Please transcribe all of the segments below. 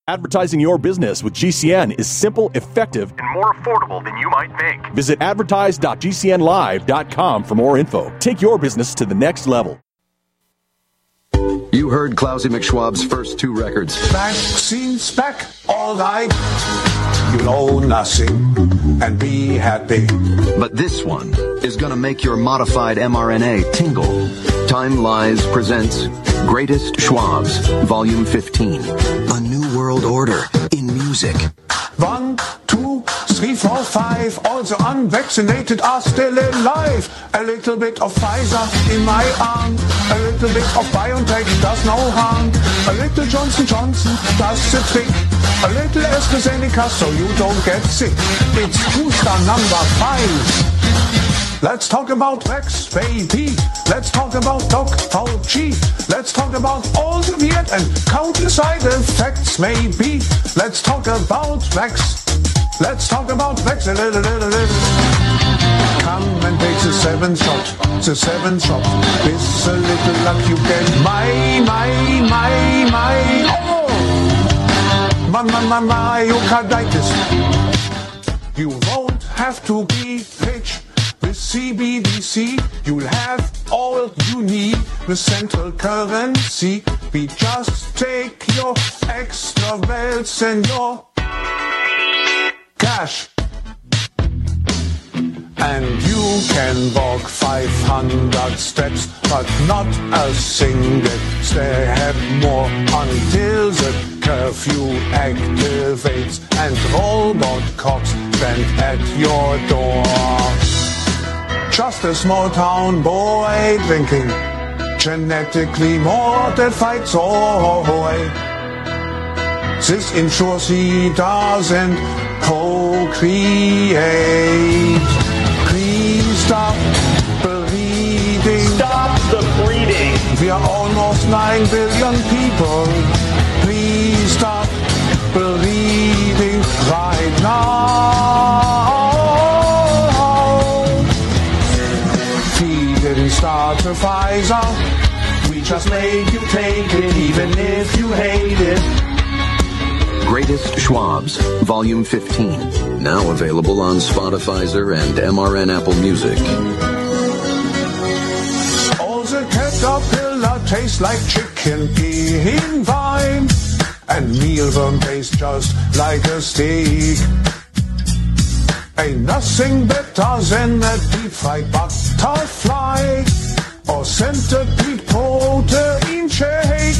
Advertising your business with GCN is simple, effective, and more affordable than you might think. Visit advertise.gcnlive.com for more info. Take your business to the next level. You heard Klausy McSchwab's first two records. Vaccines back, all right. You'll owe nothing and be happy. But this one is going to make your modified mRNA tingle. Time Lies presents Greatest Schwabs, Volume 15. A New World Order in Music. 1, 2, 3, 4, 5. All the unvaccinated are still alive. A little bit of Pfizer in my arm. A little bit of BioNTech does no harm. A little Johnson Johnson does the trick. A little AstraZeneca so you don't get sick. It's booster number 5. Let's talk about Vax, baby. Let's talk about Doc Fauci. Let's talk about all the weird and countless side effects, maybe. Let's talk about Vax. Let's talk about Vax a little. Come and take the 7th shot. The 7th shot. With a little luck you get my. Oh! Myocarditis. You won't have to be rich. With CBDC, you'll have all you need with central currency. We just take your extra wealth and your cash. And you can walk 500 steps, but not a single step more until the curfew activates and robot cops stand at your door. Just a small town boy drinking genetically modified soy. This ensures he doesn't procreate. Please stop breeding. Stop the breeding. We are almost 9 billion people. Please stop breeding right now. Didn't start the Pfizer. We just made you take it, even if you hate it. Greatest Schwabs, Volume 15. Now available on Spotify and MRN Apple Music. All the caterpillar tastes like chicken in wine, and mealworm tastes just like a steak. Ain't nothing better than a deep-fried butterfly or centipede protein shake.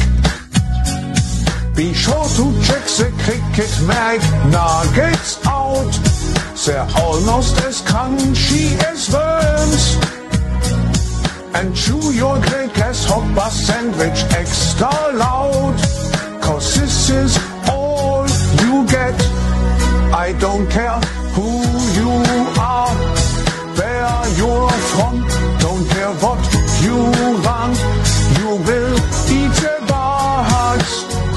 Be sure to check the Cricket McNuggets out. They're almost as crunchy as worms. And chew your grilled grasshopper sandwich extra loud, 'cause this is all you get. I don't care who you are, where you're from, don't care what you want, you will eat the bugs.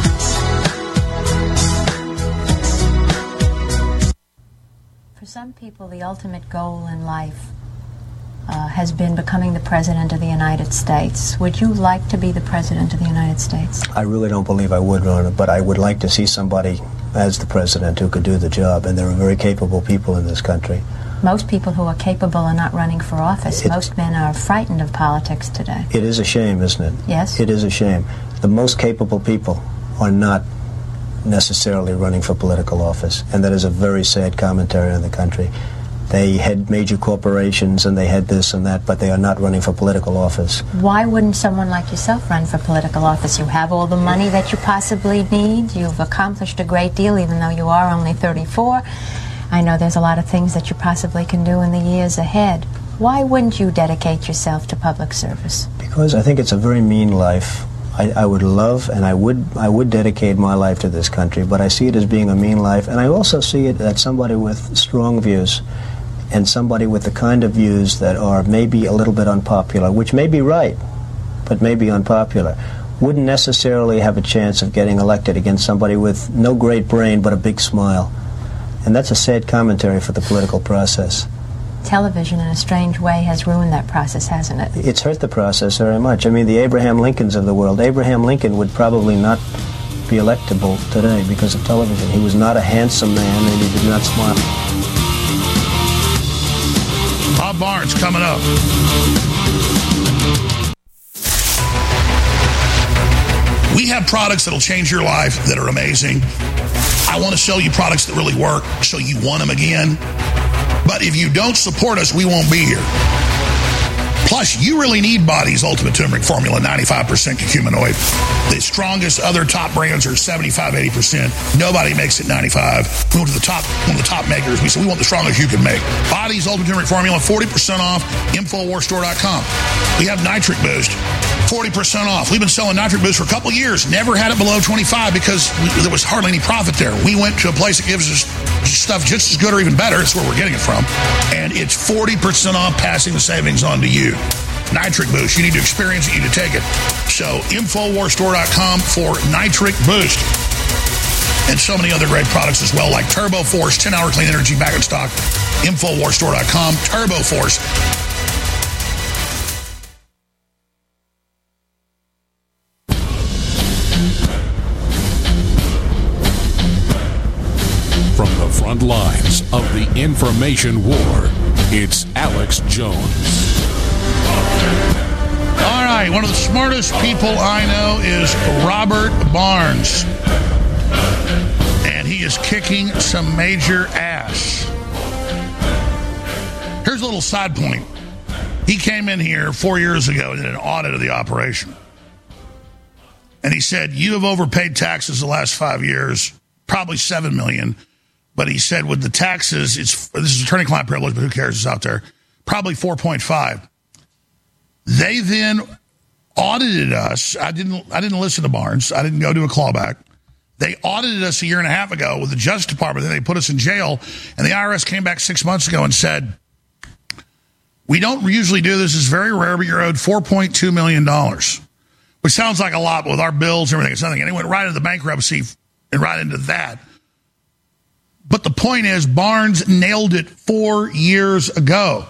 For some people, the ultimate goal in life has been becoming the President of the United States. Would you like to be the President of the United States? I really don't believe I would, Rona, but I would like to see somebody as the president who could do the job, and there are very capable people in this country. Most people who are capable are not running for office. Most men are frightened of politics today. It is a shame, isn't it? Yes. It is a shame. The most capable people are not necessarily running for political office, and that is a very sad commentary on the country. They had major corporations and they had this and that, but they are not running for political office. Why wouldn't someone like yourself run for political office? You have all the money that you possibly need. You've accomplished a great deal, even though you are only 34. I know there's a lot of things that you possibly can do in the years ahead. Why wouldn't you dedicate yourself to public service? Because I think it's a very mean life. I would love and I would dedicate my life to this country, but I see it as being a mean life, and I also see it as somebody with strong views and somebody with the kind of views that are maybe a little bit unpopular, which may be right, but may be unpopular, wouldn't necessarily have a chance of getting elected against somebody with no great brain but a big smile. And that's a sad commentary for the political process. Television, in a strange way, has ruined that process, hasn't it? It's hurt the process very much. I mean, the Abraham Lincolns of the world. Abraham Lincoln would probably not be electable today because of television. He was not a handsome man, and he did not smile. Bob Barnes coming up. We have products that'll change your life that are amazing. I want to sell you products that really work so you want them again. But if you don't support us, we won't be here. Plus, you really need Body's Ultimate Turmeric Formula, 95% curcuminoid. The strongest other top brands are 75, 80%. Nobody makes it 95. We went to the top, one of the top makers. We said, we want the strongest you can make. Body's Ultimate Turmeric Formula, 40% off, InfoWarsStore.com. We have Nitric Boost, 40% off. We've been selling Nitric Boost for a couple years. Never had it below 25 because there was hardly any profit there. We went to a place that gives us stuff just as good or even better. That's where we're getting it from. And it's 40% off, passing the savings on to you. Nitric Boost. You need to experience it. You need to take it. So, InfoWarsStore.com for Nitric Boost. And so many other great products as well, like Turbo Force, 10-hour clean energy back in stock. InfoWarsStore.com. Turbo Force. From the front lines of the information war, it's Alex Jones. All right, one of the smartest people I know is Robert Barnes. And he is kicking some major ass. Here's a little side point. He came in here 4 years ago and did an audit of the operation. And he said, you have overpaid taxes the last 5 years, probably $7 million. But he said with the taxes, this is attorney-client privilege, but who cares? It's out there. Probably 4.5. They then audited us. I didn't listen to Barnes. I didn't go do a clawback. They audited us a year and a half ago with the Justice Department. Then they put us in jail. And the IRS came back 6 months ago and said, we don't usually do this. It's very rare, but you're owed $4.2 million, which sounds like a lot, but with our bills and everything, it's nothing. And he went right into the bankruptcy and right into that. But the point is, Barnes nailed it 4 years ago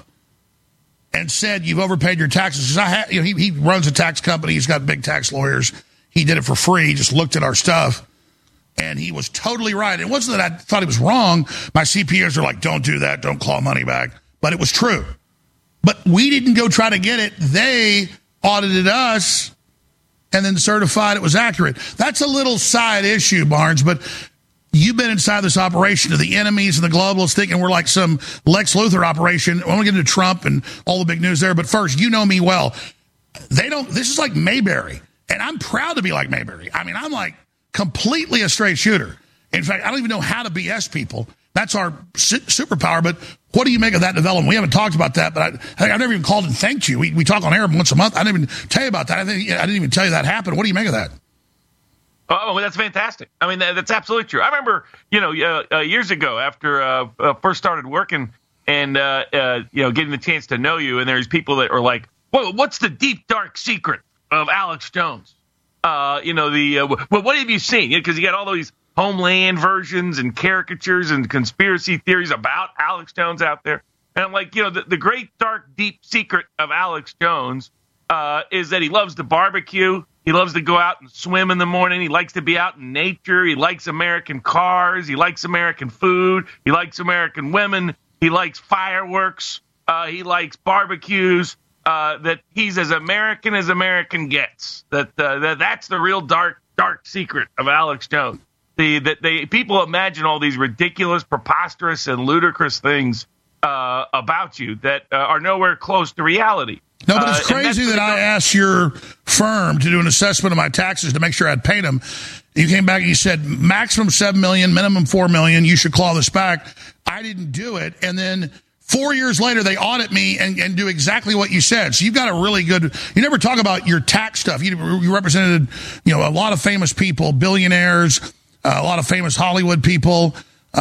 and said, you've overpaid your taxes. Because he runs a tax company. He's got big tax lawyers. He did it for free. He just looked at our stuff. And he was totally right. It wasn't that I thought he was wrong. My CPAs are like, don't do that. Don't claw money back. But it was true. But we didn't go try to get it. They audited us and then certified it was accurate. That's a little side issue, Barnes, but you've been inside this operation of the enemies and the globalists thinking we're like some Lex Luthor operation. I want to get into Trump and all the big news there. But first, you know me well. This is like Mayberry. And I'm proud to be like Mayberry. I mean, I'm like completely a straight shooter. In fact, I don't even know how to BS people. That's our superpower. But what do you make of that development? We haven't talked about that, but I've never even called and thanked you. We talk on air once a month. I didn't even tell you about that. I didn't even tell you that happened. What do you make of that? Oh, that's fantastic. I mean, that's absolutely true. I remember, years ago after I first started working and, getting the chance to know you, and there's people that are like, well, what's the deep, dark secret of Alex Jones? What have you seen? Because you got all these Homeland versions and caricatures and conspiracy theories about Alex Jones out there. And I'm like, the great, dark, deep secret of Alex Jones is that he loves to barbecue. He loves to go out and swim in the morning. He likes to be out in nature. He likes American cars. He likes American food. He likes American women. He likes fireworks. He likes barbecues. That he's as American gets. That's the real dark secret of Alex Jones. People imagine all these ridiculous, preposterous, and ludicrous things about you that are nowhere close to reality. No, but it's crazy that I asked your firm to do an assessment of my taxes to make sure I'd paid them. You came back and you said maximum $7 million, minimum $4 million. You should claw this back. I didn't do it. And then 4 years later, they audit me and do exactly what you said. So you've got a really good, you never talk about your tax stuff. You represented, a lot of famous people, billionaires, a lot of famous Hollywood people.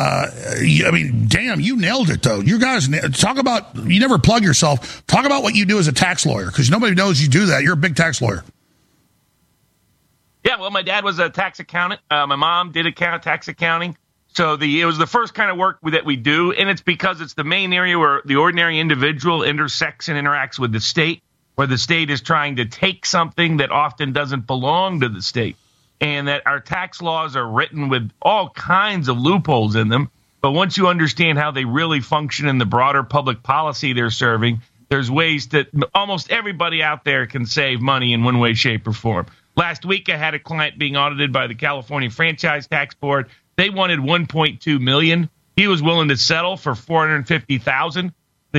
Damn, you nailed it, though. You guys talk about, you never plug yourself. Talk about what you do as a tax lawyer, because nobody knows you do that. You're a big tax lawyer. Yeah, well, my dad was a tax accountant. My mom did tax accounting. So it was the first kind of work that we do, and it's because it's the main area where the ordinary individual intersects and interacts with the state, where the state is trying to take something that often doesn't belong to the state. and that our tax laws are written with all kinds of loopholes in them. But once you understand how they really function in the broader public policy they're serving, there's ways that almost everybody out there can save money in one way, shape, or form. Last week, I had a client being audited by the California Franchise Tax Board. They wanted $1.2 million. He was willing to settle for $450,000.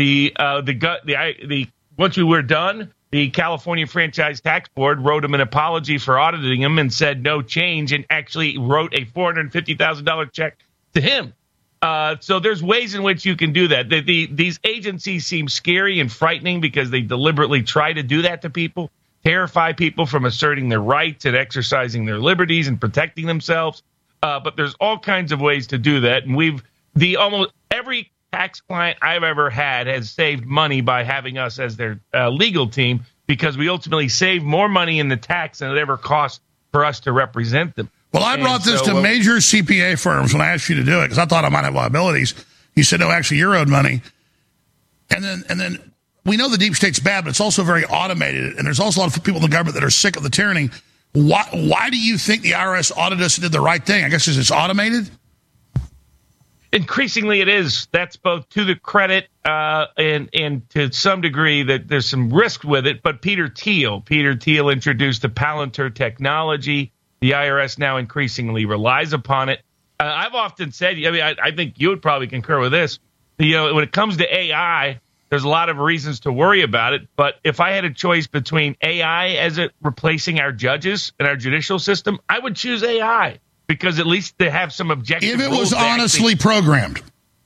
Once we were done, the California Franchise Tax Board wrote him an apology for auditing him and said no change, and actually wrote a $450,000 check to him. So there's ways in which you can do that. These agencies seem scary and frightening because they deliberately try to do that to people, terrify people from asserting their rights and exercising their liberties and protecting themselves. But there's all kinds of ways to do that. And almost every tax client I've ever had has saved money by having us as their legal team, because we ultimately save more money in the tax than it ever costs for us to represent them. Well, I brought this to major CPA firms when I asked you to do it, because I thought I might have liabilities. You said, no, actually, you're owed money. And then we know the deep state's bad, but it's also very automated. And there's also a lot of people in the government that are sick of the tyranny. Why do you think the IRS audited us and did the right thing? I guess because it's automated? Increasingly, it is. That's both to the credit and to some degree that there's some risk with it. But Peter Thiel introduced the Palantir technology. The IRS now increasingly relies upon it. I've often said, I think you would probably concur with this. When it comes to AI, there's a lot of reasons to worry about it. But if I had a choice between AI as it replacing our judges and our judicial system, I would choose AI, because at least they have some objective. If it was honestly programmed.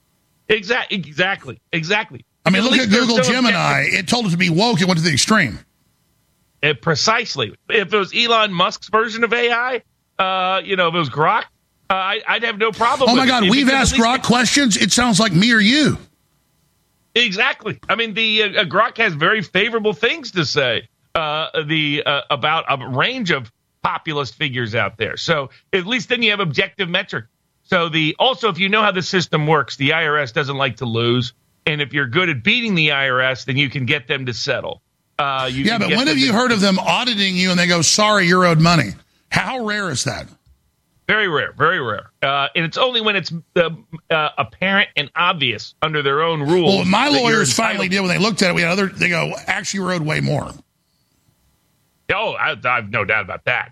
Exactly. I mean, look at Google Gemini. It told us to be woke. It went to the extreme. Precisely. If it was Elon Musk's version of AI, if it was Grok, I'd have no problem with it. Oh, my God, we've asked Grok questions. It sounds like me or you. Exactly. I mean, the Grok has very favorable things to say about a range of populist figures out there. So at least then you have objective metric. So also, if you know how the system works, the IRS doesn't like to lose. And if you're good at beating the IRS, then you can get them to settle. But when have you heard of them auditing you and they go, sorry, you're owed money? How rare is that? Very rare, very rare. And it's only when it's apparent and obvious under their own rules. Well, my lawyers finally did when they looked at it. They go, actually, you're owed way more. Oh, I've no doubt about that.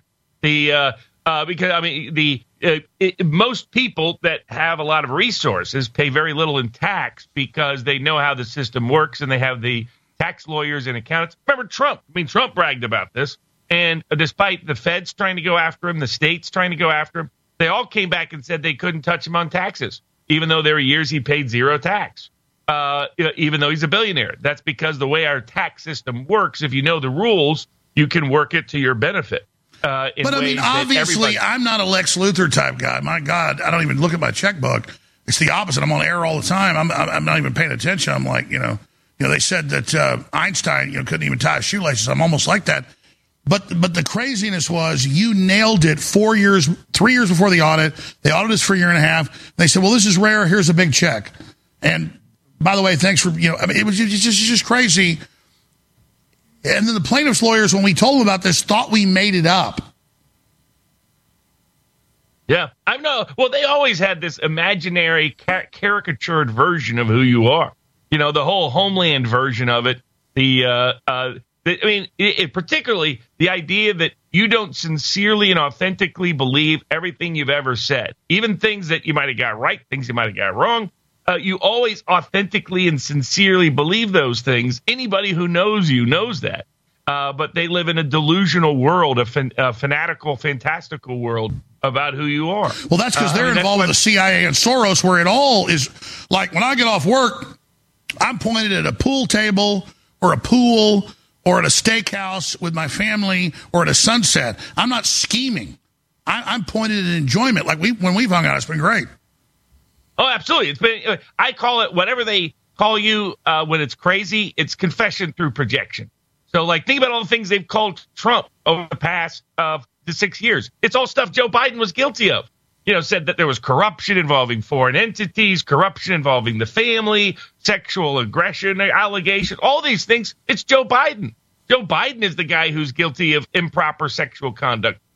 Most people that have a lot of resources pay very little in tax because they know how the system works and they have the tax lawyers and accountants. Remember Trump? Trump bragged about this. And despite the feds trying to go after him, the states trying to go after him, they all came back and said they couldn't touch him on taxes, even though there were years he paid zero tax, even though he's a billionaire. That's because the way our tax system works, if you know the rules, you can work it to your benefit. But obviously, I'm not a Lex Luthor type guy. My God, I don't even look at my checkbook. It's the opposite. I'm on air all the time. I'm not even paying attention. I'm like, they said that Einstein, couldn't even tie his shoelaces. I'm almost like that. But the craziness was you nailed it 3 years before the audit. They audited us for a year and a half. They said, well, this is rare. Here's a big check. And by the way, thanks for, it was just crazy. And then the plaintiff's lawyers, when we told them about this, thought we made it up. Yeah, I know. Well, they always had this imaginary caricatured version of who you are. The whole Homeland version of it. Particularly the idea that you don't sincerely and authentically believe everything you've ever said, even things that you might have got right, things you might have got wrong. You always authentically and sincerely believe those things. Anybody who knows you knows that. But they live in a delusional world, a fanatical, fantastical world about who you are. Well, that's because they're involved with the CIA and Soros, where it all is like when I get off work, I'm pointed at a pool table or a pool or at a steakhouse with my family or at a sunset. I'm not scheming. I'm pointed at enjoyment. Like when we've hung out, it's been great. Oh, absolutely. It's been. I call it whatever they call you when it's crazy. It's confession through projection. So, think about all the things they've called Trump over the past the 6 years. It's all stuff Joe Biden was guilty of. Said that there was corruption involving foreign entities, corruption involving the family, sexual aggression allegations, all these things. It's Joe Biden. Joe Biden is the guy who's guilty of improper sexual conduct.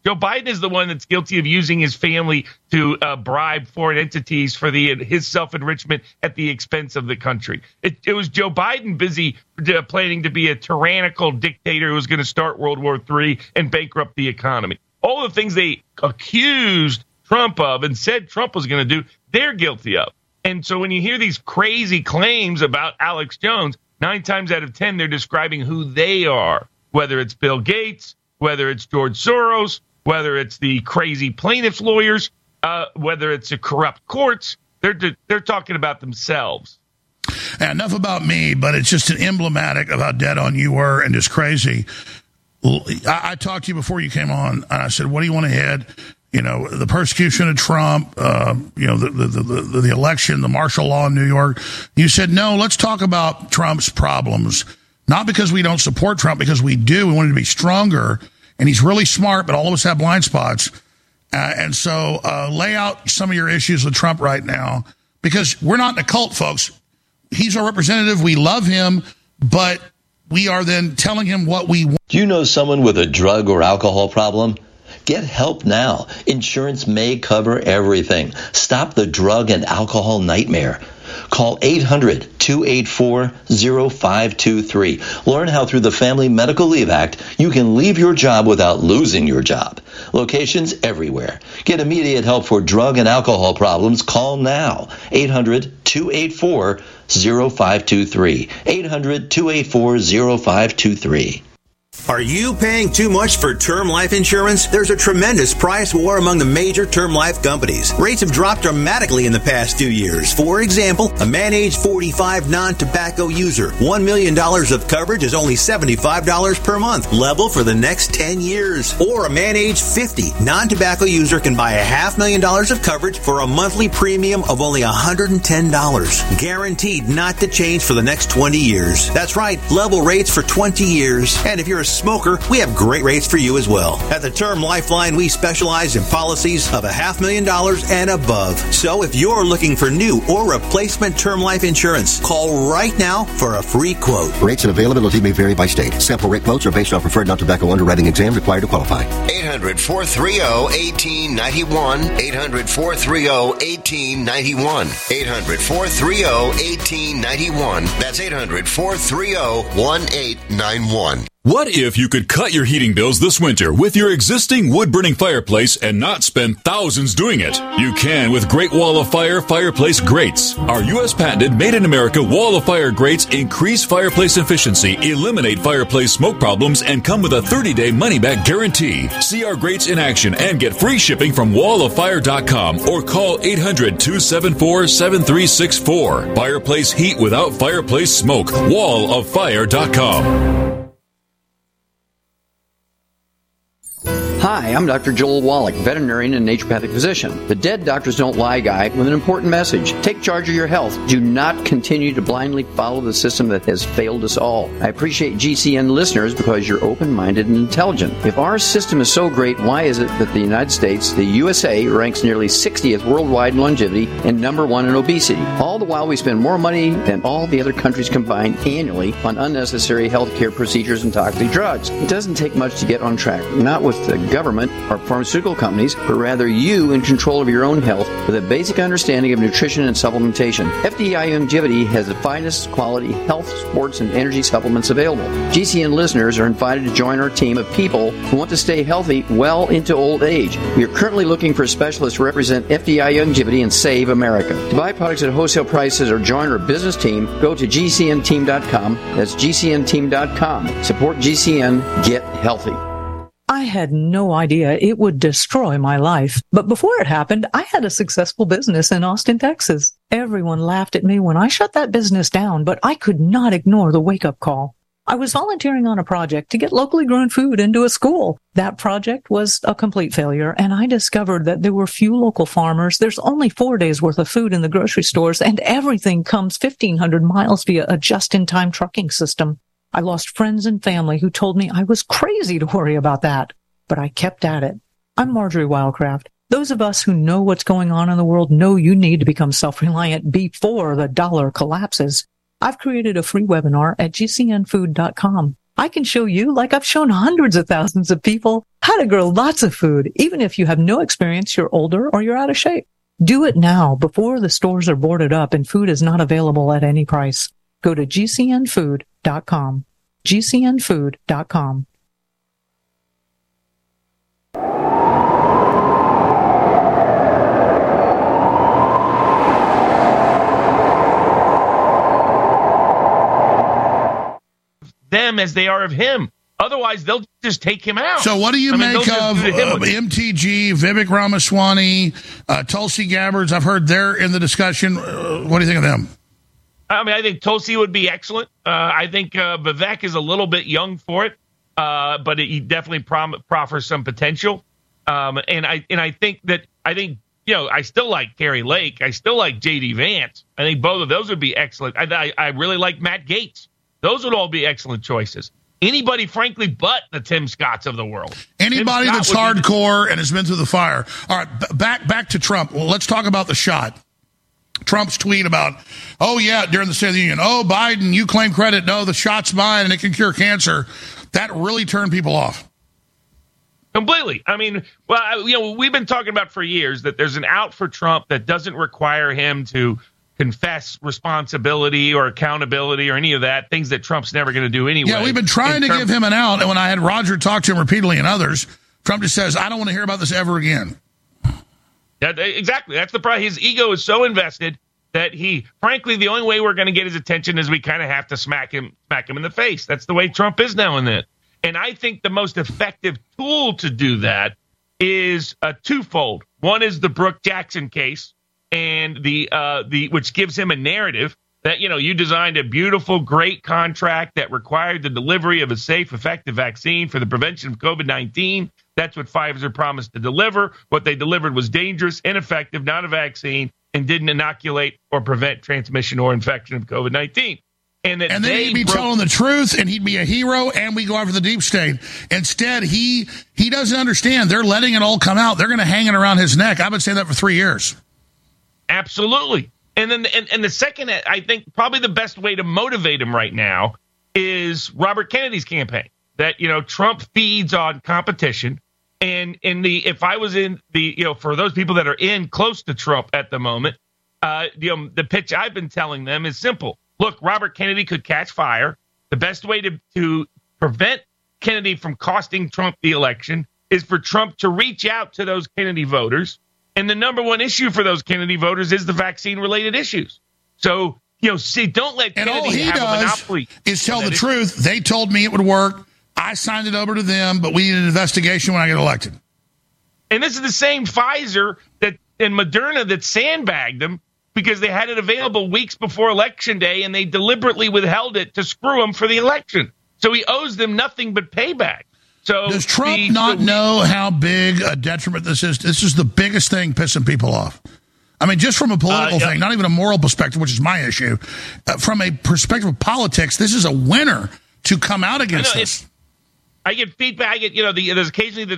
Joe Biden is the one that's guilty of using his family to bribe foreign entities for his self-enrichment at the expense of the country. It was Joe Biden busy planning to be a tyrannical dictator who was going to start World War III and bankrupt the economy. All the things they accused Trump of and said Trump was going to do, they're guilty of. And so when you hear these crazy claims about Alex Jones, 9 times out of 10, they're describing who they are, whether it's Bill Gates, whether it's George Soros, whether it's the crazy plaintiffs' lawyers, whether it's the corrupt courts. They're talking about themselves. Enough about me, but it's just an emblematic of how dead on you were and just crazy. I talked to you before you came on, and I said, what do you want ahead? You know, the persecution of Trump, the election, the martial law in New York. You said, no, let's talk about Trump's problems. Not because we don't support Trump, because we do. We want him to be stronger, and he's really smart, but all of us have blind spots. And so lay out some of your issues with Trump right now, because we're not in a cult, folks. He's our representative. We love him, but we are then telling him what we want. Do you know someone with a drug or alcohol problem? Get help now. Insurance may cover everything. Stop the drug and alcohol nightmare. Call 800-284-0523. Learn how through the Family Medical Leave Act you can leave your job without losing your job. Locations everywhere. Get immediate help for drug and alcohol problems. Call now. 800-284-0523. 800-284-0523. Are you paying too much for term life insurance? There's a tremendous price war among the major term life companies. Rates have dropped dramatically in the past 2 years. For example, a man age 45 non-tobacco user, $1 million of coverage is only $75 per month, level for the next 10 years. Or a man age 50 non-tobacco user can buy $500,000 of coverage for a monthly premium of only $110, guaranteed not to change for the next 20 years. That's right, level rates for 20 years. And if you're a smoker, we have great rates for you as well. At the Term Lifeline, we specialize in policies of $500,000 and above. So if you're looking for new or replacement term life insurance, call right now for a free quote. Rates and availability may vary by state. Sample rate quotes are based on preferred non-tobacco underwriting exam required to qualify. 800-430-1891. 800-430-1891. 800-430-1891. That's 800-430-1891. What if you could cut your heating bills this winter with your existing wood-burning fireplace and not spend thousands doing it? You can with Great Wall of Fire fireplace grates. Our U.S. patented made-in-America Wall of Fire grates increase fireplace efficiency, eliminate fireplace smoke problems, and come with a 30-day money-back guarantee. See our grates in action and get free shipping from walloffire.com or call 800-274-7364. Fireplace heat without fireplace smoke. walloffire.com. Hi, I'm Dr. Joel Wallach, veterinarian and naturopathic physician. The Dead Doctors Don't Lie guy with an important message. Take charge of your health. Do not continue to blindly follow the system that has failed us all. I appreciate GCN listeners because you're open-minded and intelligent. If our system is so great, why is it that the United States, the USA, ranks nearly 60th worldwide in longevity and number 1 in obesity? All the while we spend more money than all the other countries combined annually on unnecessary healthcare procedures and toxic drugs. It doesn't take much to get on track, not with the government or pharmaceutical companies, but rather you in control of your own health with a basic understanding of nutrition and supplementation. FDI Longevity has the finest quality health, sports, and energy supplements available. GCN listeners are invited to join our team of people who want to stay healthy well into old age. We are currently looking for specialists to represent FDI Longevity and Save America. To buy products at wholesale prices or join our business team, go to GCNteam.com. That's GCNteam.com. Support GCN. Get healthy. I had no idea it would destroy my life. But before it happened, I had a successful business in Austin, Texas. Everyone laughed at me when I shut that business down, but I could not ignore the wake-up call. I was volunteering on a project to get locally grown food into a school. That project was a complete failure, and I discovered that there were few local farmers. There's only 4 days worth of food in the grocery stores, and everything comes 1,500 miles via a just-in-time trucking system. I lost friends and family who told me I was crazy to worry about that, but I kept at it. I'm Marjorie Wildcraft. Those of us who know what's going on in the world know you need to become self-reliant before the dollar collapses. I've created a free webinar at gcnfood.com. I can show you, like I've shown hundreds of thousands of people, how to grow lots of food, even if you have no experience, you're older, or you're out of shape. Do it now before the stores are boarded up and food is not available at any price. Go to gcnfood.com. gcnfood.com. Them as they are of him. Otherwise, they'll just take him out. So what do you make of MTG, Vivek Ramaswamy, Tulsi Gabbard? I've heard they're in the discussion. What do you think of them? I mean, I think Tulsi would be excellent. I think Vivek is a little bit young for it, but he definitely proffers some potential. And I think I still like Carrie Lake. I still like J.D. Vance. I think both of those would be excellent. I really like Matt Gaetz. Those would all be excellent choices. Anybody, frankly, but the Tim Scotts of the world. Anybody that's hardcore and has been through the fire. All right, back to Trump. Well, let's talk about the shot. Trump's tweet about, during the State of the Union, Biden, you claim credit. No, the shot's mine and it can cure cancer. That really turned people off. Completely. I mean, we've been talking about for years that there's an out for Trump that doesn't require him to confess responsibility or accountability or any of that, things that Trump's never going to do anyway. Yeah, we've been trying to give him an out, and when I had Roger talk to him repeatedly and others, Trump just says, I don't want to hear about this ever again. Yeah, exactly. That's the problem. His ego is so invested that frankly, the only way we're going to get his attention is we kind of have to smack him in the face. That's the way Trump is now and then. And I think the most effective tool to do that is twofold. One is the Brooke Jackson case, and the which gives him a narrative that, you designed a beautiful, great contract that required the delivery of a safe, effective vaccine for the prevention of COVID-19. That's what Pfizer promised to deliver. What they delivered was dangerous, ineffective, not a vaccine, and didn't inoculate or prevent transmission or infection of COVID-19. And then he'd be telling the truth, and he'd be a hero, and we go after the deep state. Instead, he doesn't understand. They're letting it all come out. They're going to hang it around his neck. I've been saying that for 3 years. Absolutely. And then the second, I think probably the best way to motivate him right now is Robert Kennedy's campaign. That, Trump feeds on competition. And if I was in for those people that are in close to Trump at the moment, the pitch I've been telling them is simple. Look, Robert Kennedy could catch fire. The best way to prevent Kennedy from costing Trump the election is for Trump to reach out to those Kennedy voters. And the number one issue for those Kennedy voters is the vaccine-related issues. So, don't let Kennedy have a monopoly. Is tell the truth. They told me it would work. I signed it over to them, but we need an investigation when I get elected. And this is the same Pfizer and Moderna that sandbagged them because they had it available weeks before Election Day, and they deliberately withheld it to screw them for the election. So he owes them nothing but payback. So does Trump not know how big a detriment this is? This is the biggest thing pissing people off. I mean, just from a political thing, not even a moral perspective, which is my issue. From a perspective of politics, this is a winner to come out against this. I get feedback. I get, there's occasionally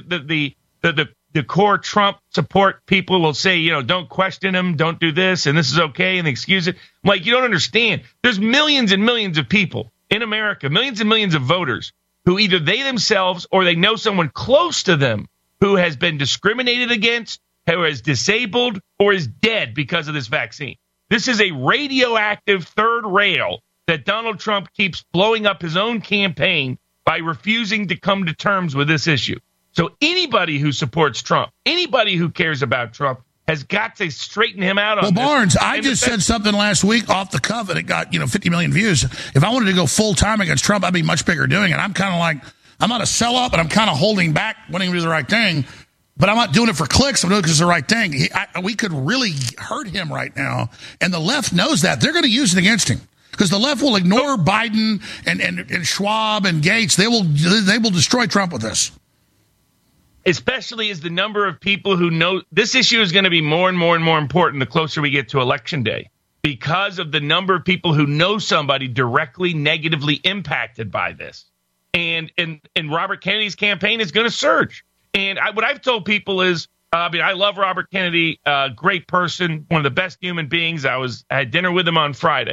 the core Trump support people will say, don't question him, don't do this, and this is okay, and excuse it. I'm like, you don't understand. There's millions and millions of people in America, millions and millions of voters who either they themselves or they know someone close to them who has been discriminated against, who is disabled, or is dead because of this vaccine. This is a radioactive third rail that Donald Trump keeps blowing up his own campaign by refusing to come to terms with this issue. So anybody who supports Trump, anybody who cares about Trump, has got to straighten him out on this. Well, Barnes, I just said something last week off the cuff, and it got 50 million views. If I wanted to go full-time against Trump, I'd be much bigger doing it. I'm kind of like, I'm not a sellout, but I'm kind of holding back, wanting to do the right thing. But I'm not doing it for clicks. I'm doing it because it's the right thing. We could really hurt him right now, and the left knows that. They're going to use it against him. Because the left will ignore Biden and Schwab and Gates. They will destroy Trump with this. Especially as the number of people who know this issue is going to be more and more and more important the closer we get to Election Day, because of the number of people who know somebody directly negatively impacted by this. And Robert Kennedy's campaign is going to surge. And what I've told people is, I love Robert Kennedy, great person, one of the best human beings. I had dinner with him on Friday.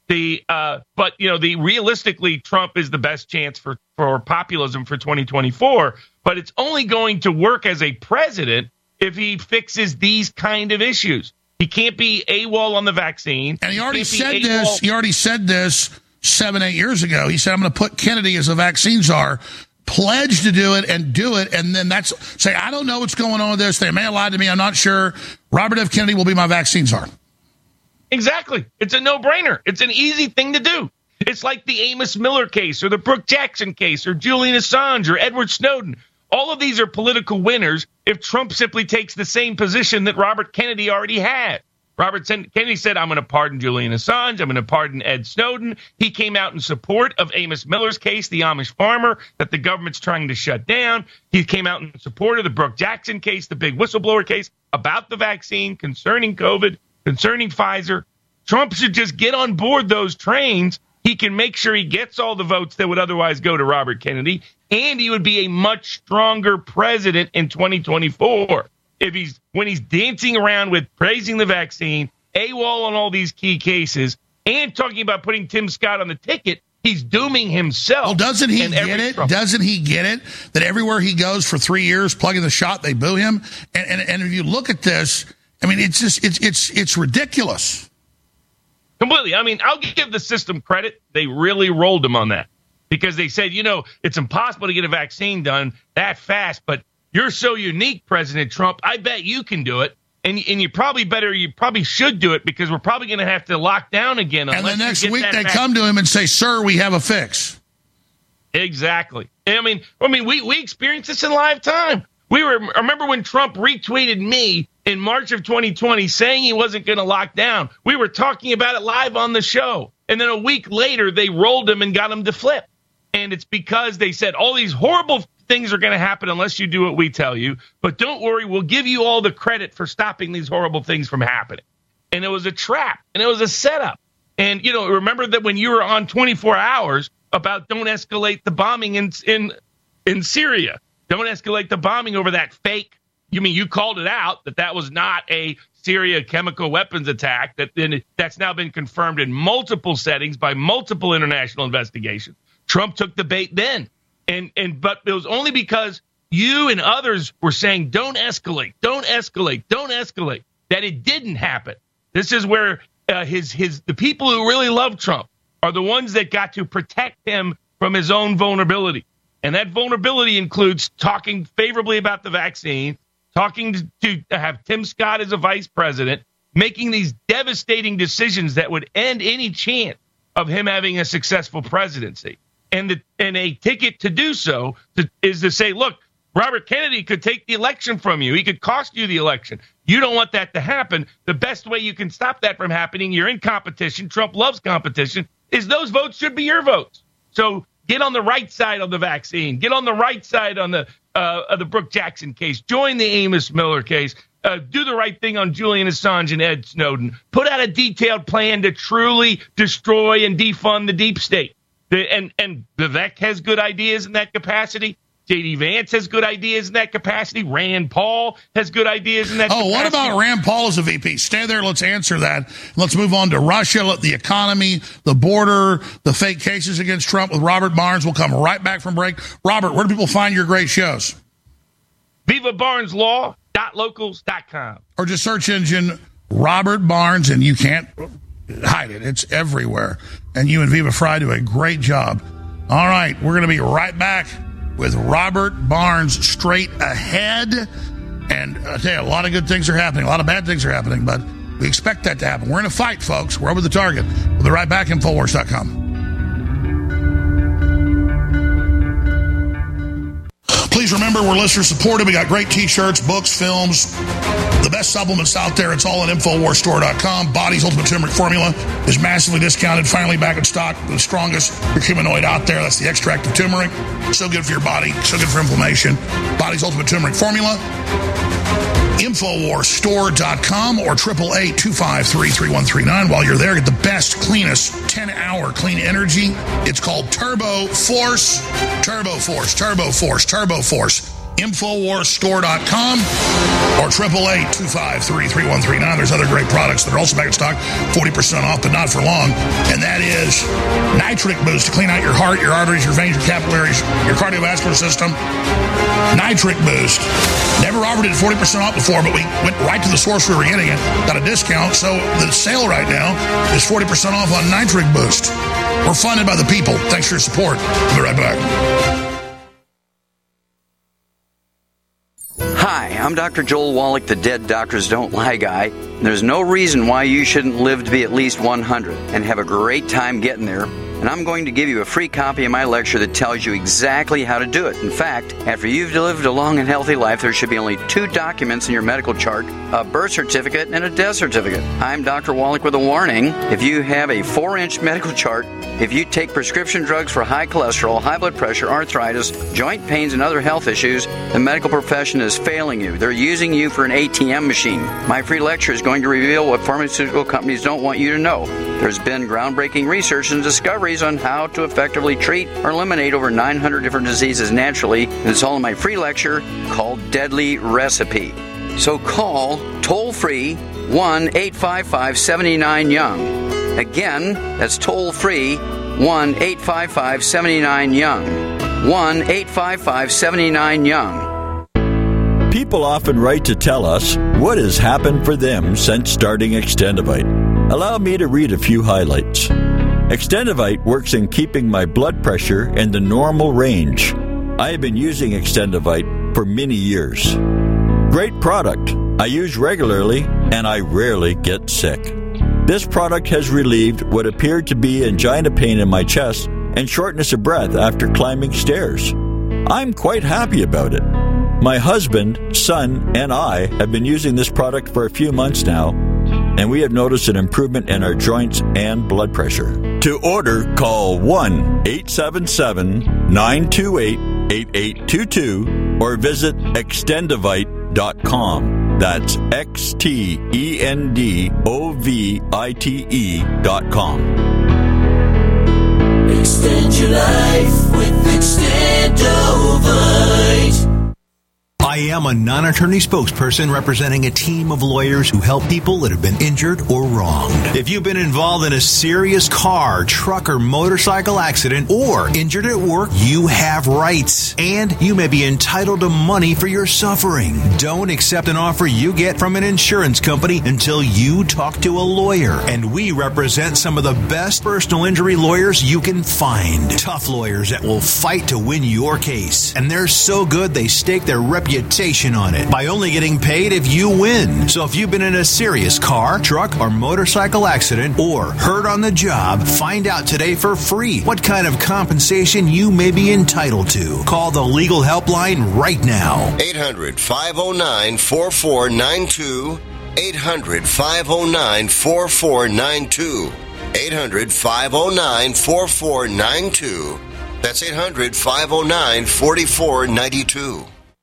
But realistically, Trump is the best chance for populism for 2024. But it's only going to work as a president if he fixes these kind of issues. He can't be AWOL on the vaccine. And he already said this. He already said this 7-8 years ago. He said, I'm going to put Kennedy as a vaccine czar, pledge to do it, and then say, I don't know what's going on with this. They may have lied to me. I'm not sure. Robert F. Kennedy will be my vaccine czar. Exactly. It's a no-brainer. It's an easy thing to do. It's like the Amos Miller case or the Brooke Jackson case or Julian Assange or Edward Snowden. All of these are political winners if Trump simply takes the same position that Robert Kennedy already had. Robert Kennedy said, I'm going to pardon Julian Assange. I'm going to pardon Ed Snowden. He came out in support of Amos Miller's case, the Amish farmer that the government's trying to shut down. He came out in support of the Brooke Jackson case, the big whistleblower case about the vaccine, concerning COVID, concerning Pfizer. Trump should just get on board those trains. He can make sure he gets all the votes that would otherwise go to Robert Kennedy, and he would be a much stronger president in 2024 when he's dancing around with praising the vaccine, AWOL on all these key cases, and talking about putting Tim Scott on the ticket. He's dooming himself. Well, doesn't he get it? Doesn't he get it that everywhere he goes for 3 years, plugging the shot, they boo him? And if you look at this, I mean, it's just it's ridiculous. Completely. I mean, I'll give the system credit. They really rolled him on that because they said, it's impossible to get a vaccine done that fast, but you're so unique, President Trump. I bet you can do it. And you probably should do it because we're probably going to have to lock down again. And the next week they come to him and say, sir, we have a fix. Exactly. I mean, we experienced this in live time. Remember when Trump retweeted me in March of 2020 saying he wasn't going to lock down. We were talking about it live on the show. And then a week later, they rolled him and got him to flip. And it's because they said all these horrible things are going to happen unless you do what we tell you. But don't worry, we'll give you all the credit for stopping these horrible things from happening. And it was a trap, and it was a setup. And, remember that when you were on 24 hours about don't escalate the bombing in Syria. Don't escalate the bombing over that fake. You called it out that was not a Syria chemical weapons attack. That's now been confirmed in multiple settings by multiple international investigations. Trump took the bait then. But it was only because you and others were saying, don't escalate, that it didn't happen. This is where the people who really love Trump are the ones that got to protect him from his own vulnerability. And that vulnerability includes talking favorably about the vaccine, talking to have Tim Scott as a vice president, making these devastating decisions that would end any chance of him having a successful presidency. And a ticket to do so is to say, look, Robert Kennedy could take the election from you. He could cost you the election. You don't want that to happen. The best way you can stop that from happening, you're in competition. Trump loves competition, is those votes should be your votes. So get on the right side of the vaccine. Get on the right side on the Brooke Jackson case. Join the Amos Miller case. Do the right thing on Julian Assange and Ed Snowden. Put out a detailed plan to truly destroy and defund the deep state. And Vivek has good ideas in that capacity. J.D. Vance has good ideas in that capacity. Rand Paul has good ideas in that capacity. Oh, what about Rand Paul as a VP? Stay there. Let's answer that. Let's move on to Russia, the economy, the border, the fake cases against Trump with Robert Barnes. We'll come right back from break. Robert, where do people find your great shows? VivaBarnesLaw.locals.com. Or just search engine Robert Barnes, and you can't hide it. It's everywhere. And you and Viva Fry do a great job. All right, we're going to be right back with Robert Barnes straight ahead. And I'll tell you, a lot of good things are happening. A lot of bad things are happening, but we expect that to happen. We're in a fight, folks. We're over the target. We'll be right back. Infowars.com. Please remember, we're listener supported. We got great T-shirts, books, films, the best supplements out there. It's all at InfoWarsStore.com. Body's Ultimate Turmeric Formula is massively discounted, finally back in stock. The strongest curcuminoid out there. That's the extract of turmeric. So good for your body, so good for inflammation. Body's Ultimate Turmeric Formula. InfoWarsStore.com or 888-253-3139. While you're there, get the best, cleanest 10-hour clean energy. It's called Turbo Force. Turbo Force. Turbo Force. Turbo Force. InfoWarsStore.com or 888-253-3139. There's other great products that are also back in stock, 40% off, but not for long. And that is Nitric Boost to clean out your heart, your arteries, your veins, your capillaries, your cardiovascular system. Nitric Boost. Never offered it at 40% off before, but we went right to the source we were getting it, got a discount. So the sale right now is 40% off on Nitric Boost. We're funded by the people. Thanks for your support. We'll be right back. Hi, I'm Dr. Joel Wallach, the Dead Doctors Don't Lie guy. There's no reason why you shouldn't live to be at least 100 and have a great time getting there. And I'm going to give you a free copy of my lecture that tells you exactly how to do it. In fact, after you've lived a long and healthy life, there should be only 2 documents in your medical chart, a birth certificate and a death certificate. I'm Dr. Wallach with a warning. If you have a 4-inch medical chart, if you take prescription drugs for high cholesterol, high blood pressure, arthritis, joint pains, and other health issues, the medical profession is failing you. They're using you for an ATM machine. My free lecture is going to reveal what pharmaceutical companies don't want you to know. There's been groundbreaking research and discoveries on how to effectively treat or eliminate over 900 different diseases naturally, and it's all in my free lecture called Deadly Recipe. So call toll-free 1-855-79-YOUNG. Again, that's toll-free 1-855-79-YOUNG. 1-855-79-YOUNG. People often write to tell us what has happened for them since starting Extendivite. Allow me to read a few highlights. Extendivite works in keeping my blood pressure in the normal range. I have been using Extendivite for many years. Great product. I use regularly and I rarely get sick. This product has relieved what appeared to be angina pain in my chest and shortness of breath after climbing stairs. I'm quite happy about it. My husband, son, and I have been using this product for a few months now, and we have noticed an improvement in our joints and blood pressure. To order, call 1-877-928-8822 or visit Extendivite.com. That's Extendovite.com. Extend your life with Extendovite. I am a non-attorney spokesperson representing a team of lawyers who help people that have been injured or wronged. If you've been involved in a serious car, truck, or motorcycle accident or injured at work, you have rights, and you may be entitled to money for your suffering. Don't accept an offer you get from an insurance company until you talk to a lawyer, and we represent some of the best personal injury lawyers you can find. Tough lawyers that will fight to win your case, and they're so good they stake their reputation on it by only getting paid if you win. So if you've been in a serious car, truck, or motorcycle accident or hurt on the job, find out today for free what kind of compensation you may be entitled to. Call the legal helpline right now. 800-509-4492. 800-509-4492. 800-509-4492. That's 800-509-4492.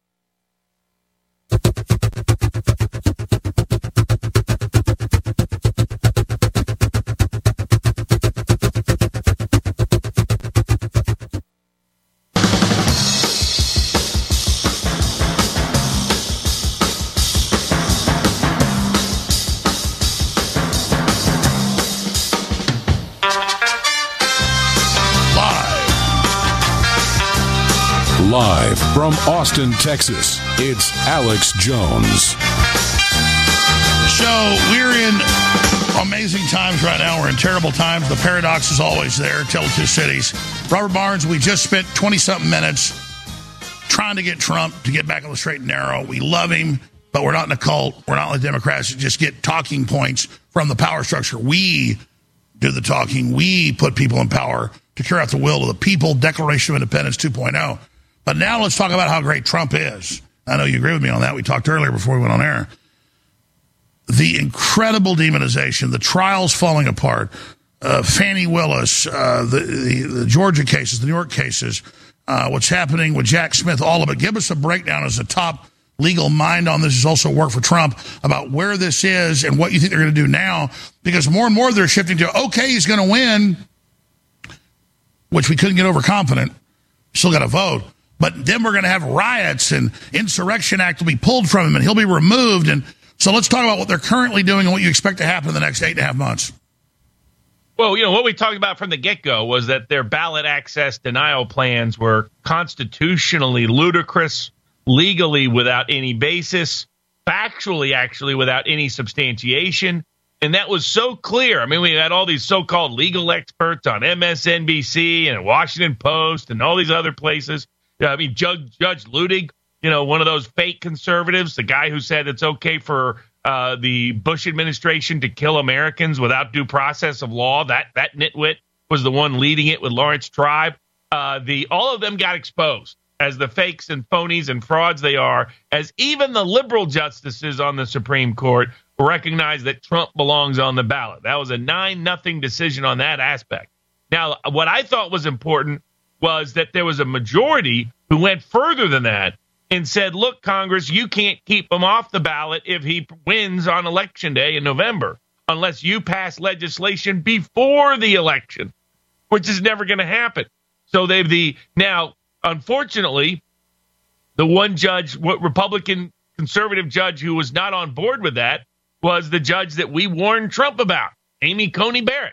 Live from Austin, Texas, it's Alex Jones. So we're in amazing times right now. We're in terrible times. The paradox is always there. Tell it to cities. Robert Barnes, we just spent 20-something minutes trying to get Trump to get back on the straight and narrow. We love him, but we're not in a cult. We're not like Democrats who just get talking points from the power structure. We do the talking. We put people in power to carry out the will of the people. Declaration of Independence 2.0. But now let's talk about how great Trump is. I know you agree with me on that. We talked earlier before we went on air. The incredible demonization, the trials falling apart, Fani Willis, the Georgia cases, the New York cases, what's happening with Jack Smith, all of it. Give us a breakdown as a top legal mind on this. Has also worked for Trump about where this is and what you think they're going to do now. Because more and more they're shifting to, okay, he's going to win, which we couldn't get overconfident. Still got to vote. But then we're going to have riots, and Insurrection Act will be pulled from him, and he'll be removed. And so let's talk about what they're currently doing and what you expect to happen in the next 8.5 months. Well, what we talked about from the get-go was that their ballot access denial plans were constitutionally ludicrous, legally without any basis, factually actually without any substantiation. And that was so clear. I mean, we had all these so-called legal experts on MSNBC and Washington Post and all these other places. I mean, Judge Ludig, one of those fake conservatives, the guy who said it's okay for the Bush administration to kill Americans without due process of law. That nitwit was the one leading it with Lawrence Tribe. All of them got exposed as the fakes and phonies and frauds they are, as even the liberal justices on the Supreme Court recognize that Trump belongs on the ballot. That was a 9-0 decision on that aspect. Now, what I thought was important was that there was a majority who went further than that and said, look, Congress, you can't keep him off the ballot if he wins on Election Day in November unless you pass legislation before the election, which is never going to happen. So now, unfortunately, the one judge, Republican conservative judge who was not on board with that was the judge that we warned Trump about, Amy Coney Barrett.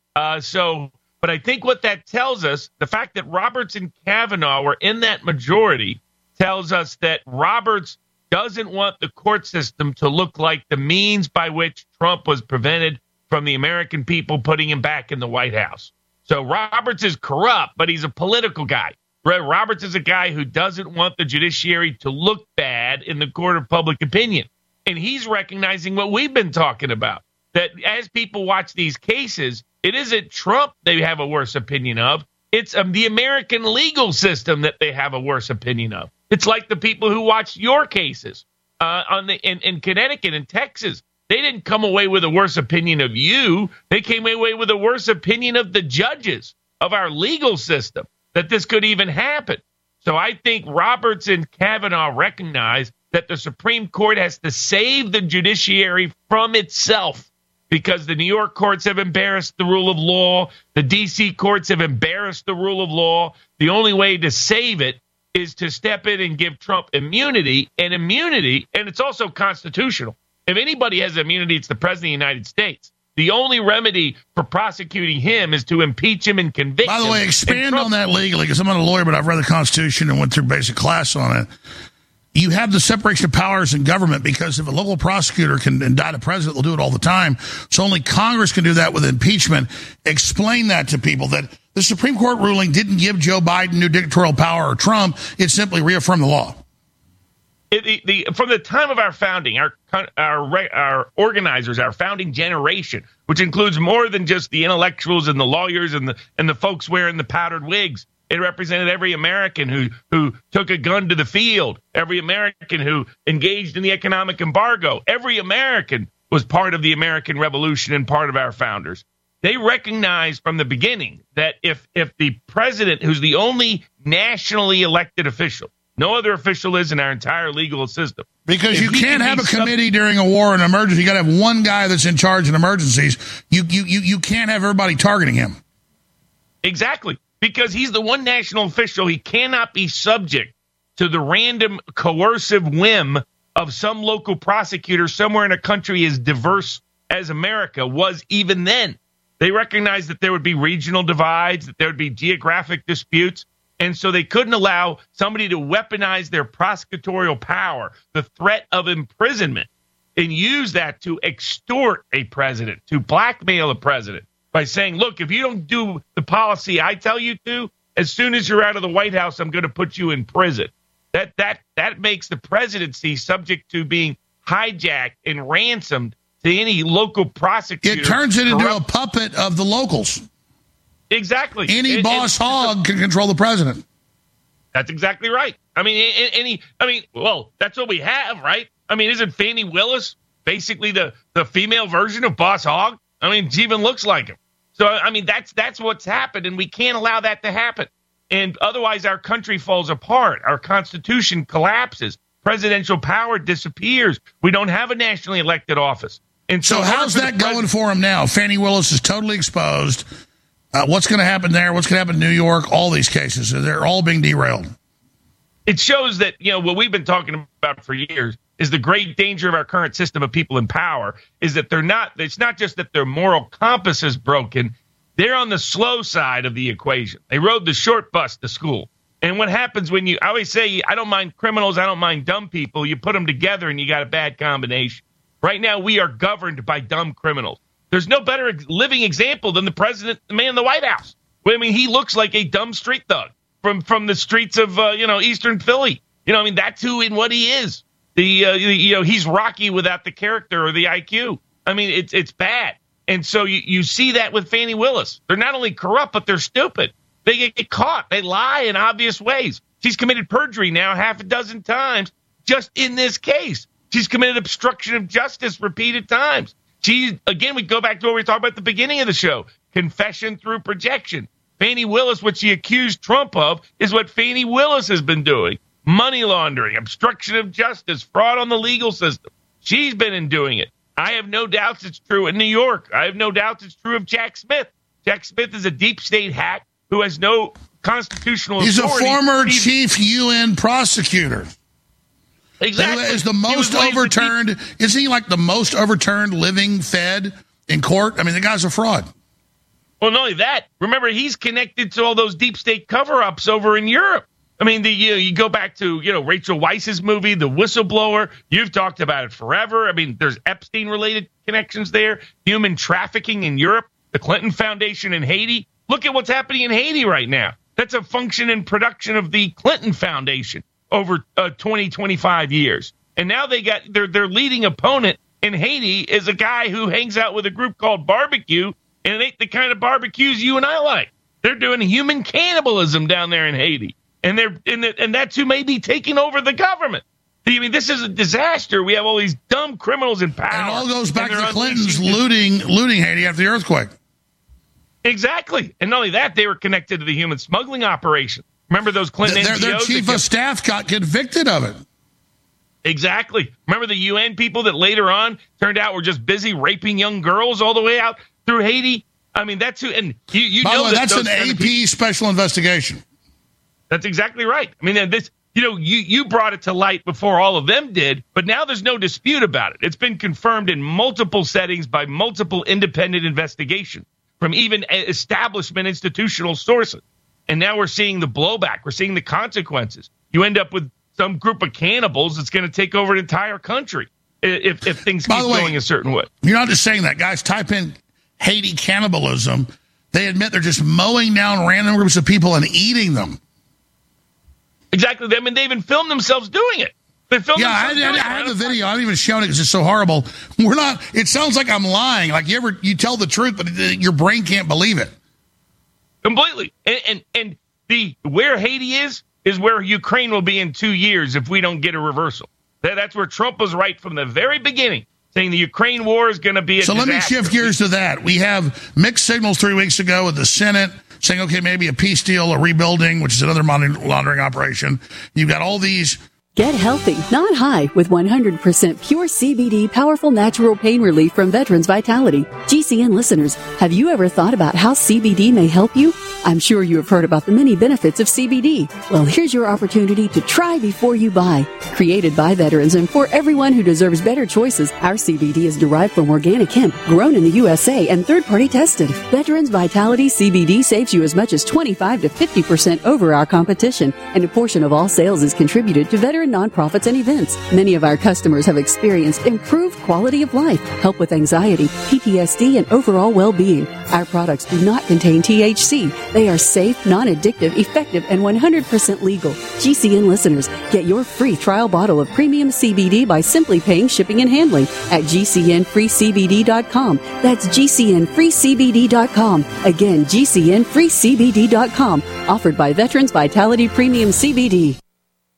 But I think what that tells us, the fact that Roberts and Kavanaugh were in that majority, tells us that Roberts doesn't want the court system to look like the means by which Trump was prevented from the American people putting him back in the White House. So Roberts is corrupt, but he's a political guy. Roberts is a guy who doesn't want the judiciary to look bad in the court of public opinion. And he's recognizing what we've been talking about, that as people watch these cases, it isn't Trump they have a worse opinion of. It's the American legal system that they have a worse opinion of. It's like the people who watched your cases in Connecticut and Texas. They didn't come away with a worse opinion of you. They came away with a worse opinion of the judges, of our legal system, that this could even happen. So I think Roberts and Kavanaugh recognize that the Supreme Court has to save the judiciary from itself, because the New York courts have embarrassed the rule of law. The D.C. courts have embarrassed the rule of law. The only way to save it is to step in and give Trump immunity, and it's also constitutional. If anybody has immunity, it's the President of the United States. The only remedy for prosecuting him is to impeach him and convict him. By the way, expand on that legally, because I'm not a lawyer, but I've read the Constitution and went through basic class on it. You have the separation of powers in government, because if a local prosecutor can indict a president, they'll do it all the time. So only Congress can do that with impeachment. Explain that to people, that the Supreme Court ruling didn't give Joe Biden new dictatorial power or Trump. It simply reaffirmed the law. From the time of our founding, our organizers, our founding generation, which includes more than just the intellectuals and the lawyers and the folks wearing the powdered wigs. It represented every American who took a gun to the field, every American who engaged in the economic embargo. Every American was part of the American Revolution and part of our founders. They recognized from the beginning that if the president, who's the only nationally elected official, no other official is in our entire legal system. Because you can't have a committee during a war or an emergency. You got to have one guy that's in charge in emergencies. You can't have everybody targeting him. Exactly. Because he's the one national official. He cannot be subject to the random coercive whim of some local prosecutor somewhere in a country as diverse as America was even then. They recognized that there would be regional divides, that there would be geographic disputes. And so they couldn't allow somebody to weaponize their prosecutorial power, the threat of imprisonment, and use that to extort a president, to blackmail a president by saying, look, if you don't do the policy I tell you to, as soon as you're out of the White House, I'm going to put you in prison. That makes the presidency subject to being hijacked and ransomed to any local prosecutor. It turns it into a puppet of the locals. Exactly. Any boss hog can control the president. That's exactly right. I mean, that's what we have, right? I mean, isn't Fannie Willis basically the female version of Boss Hogg? I mean, she even looks like him. So, I mean, that's what's happened, and we can't allow that to happen. And otherwise, our country falls apart. Our Constitution collapses. Presidential power disappears. We don't have a nationally elected office. And so how's that going for him now? Fannie Willis is totally exposed. What's going to happen there? What's going to happen in New York? All these cases, they're all being derailed. It shows that, what we've been talking about for years is the great danger of our current system of people in power is that it's not just that their moral compass is broken. They're on the slow side of the equation. They rode the short bus to school. And what happens I always say, I don't mind criminals, I don't mind dumb people. You put them together and you got a bad combination. Right now, we are governed by dumb criminals. There's no better living example than the man in the White House. I mean, he looks like a dumb street thug from the streets of, Eastern Philly. That's who and what he is. He's Rocky without the character or the IQ. I mean, it's bad. And so you see that with Fani Willis. They're not only corrupt, but they're stupid. They get caught. They lie in obvious ways. She's committed perjury now 6 times just in this case. She's committed obstruction of justice repeated times. We go back to what we talked about at the beginning of the show. Confession through projection. Fani Willis, what she accused Trump of, is what Fani Willis has been doing. Money laundering, obstruction of justice, fraud on the legal system. She's been doing it. I have no doubts it's true in New York. I have no doubts it's true of Jack Smith. Jack Smith is a deep state hack who has no constitutional authority. He's a former chief UN prosecutor. Exactly. Who is the most overturned? Isn't he like the most overturned living Fed in court? I mean, the guy's a fraud. Well, not only that, remember, he's connected to all those deep state cover-ups over in Europe. I mean, you go back to, Rachel Weisz's movie, The Whistleblower. You've talked about it forever. I mean, there's Epstein-related connections there, human trafficking in Europe, the Clinton Foundation in Haiti. Look at what's happening in Haiti right now. That's a function and production of the Clinton Foundation over 20, 25 years. And now they got their leading opponent in Haiti is a guy who hangs out with a group called Barbecue, and it ain't the kind of barbecues you and I like. They're doing human cannibalism down there in Haiti. And that's who may be taking over the government. I mean, this is a disaster. We have all these dumb criminals in power. And it all goes back to the Clintons looting Haiti after the earthquake. Exactly. And not only that, they were connected to the human smuggling operation. Remember those Clinton NGOs? Their chief of staff got convicted of it. Exactly. Remember the UN people that later on turned out were just busy raping young girls all the way out through Haiti? I mean, that's who. And you By know the way, that's an AP special investigation. That's exactly right. I mean, this, you brought it to light before all of them did, but now there's no dispute about it. It's been confirmed in multiple settings by multiple independent investigations from even establishment institutional sources. And now we're seeing the blowback. We're seeing the consequences. You end up with some group of cannibals that's going to take over an entire country if things keep going a certain way. You're not just saying that, guys. Type in Haiti cannibalism. They admit they're just mowing down random groups of people and eating them. Exactly. I mean, they even filmed themselves doing it. They filmed themselves doing it. I have the video. I haven't even shown it because it's so horrible. It sounds like I'm lying. Like you tell the truth, but your brain can't believe it. Completely. And where Haiti is where Ukraine will be in 2 years if we don't get a reversal. That's where Trump was right from the very beginning, saying the Ukraine war is going to be a disaster. So let me shift gears to that. We have mixed signals 3 weeks ago with the Senate saying, okay, maybe a peace deal, a rebuilding, which is another money laundering operation. You've got all these. Get healthy, not high, with 100% pure CBD powerful natural pain relief from Veterans Vitality. GCN listeners, have you ever thought about how CBD may help you? I'm sure you have heard about the many benefits of CBD. Well, here's your opportunity to try before you buy. Created by veterans and for everyone who deserves better choices, our CBD is derived from organic hemp, grown in the USA and third-party tested. Veterans Vitality CBD saves you as much as 25 to 50% over our competition, and a portion of all sales is contributed to veteran nonprofits and events. Many of our customers have experienced improved quality of life, help with anxiety, PTSD, and overall well-being. Our products do not contain THC. They are safe, non-addictive, effective, and 100% legal. GCN listeners, get your free trial bottle of premium CBD by simply paying shipping and handling at GCNFreeCBD.com. That's GCNFreeCBD.com. Again, GCNFreeCBD.com. Offered by Veterans Vitality Premium CBD.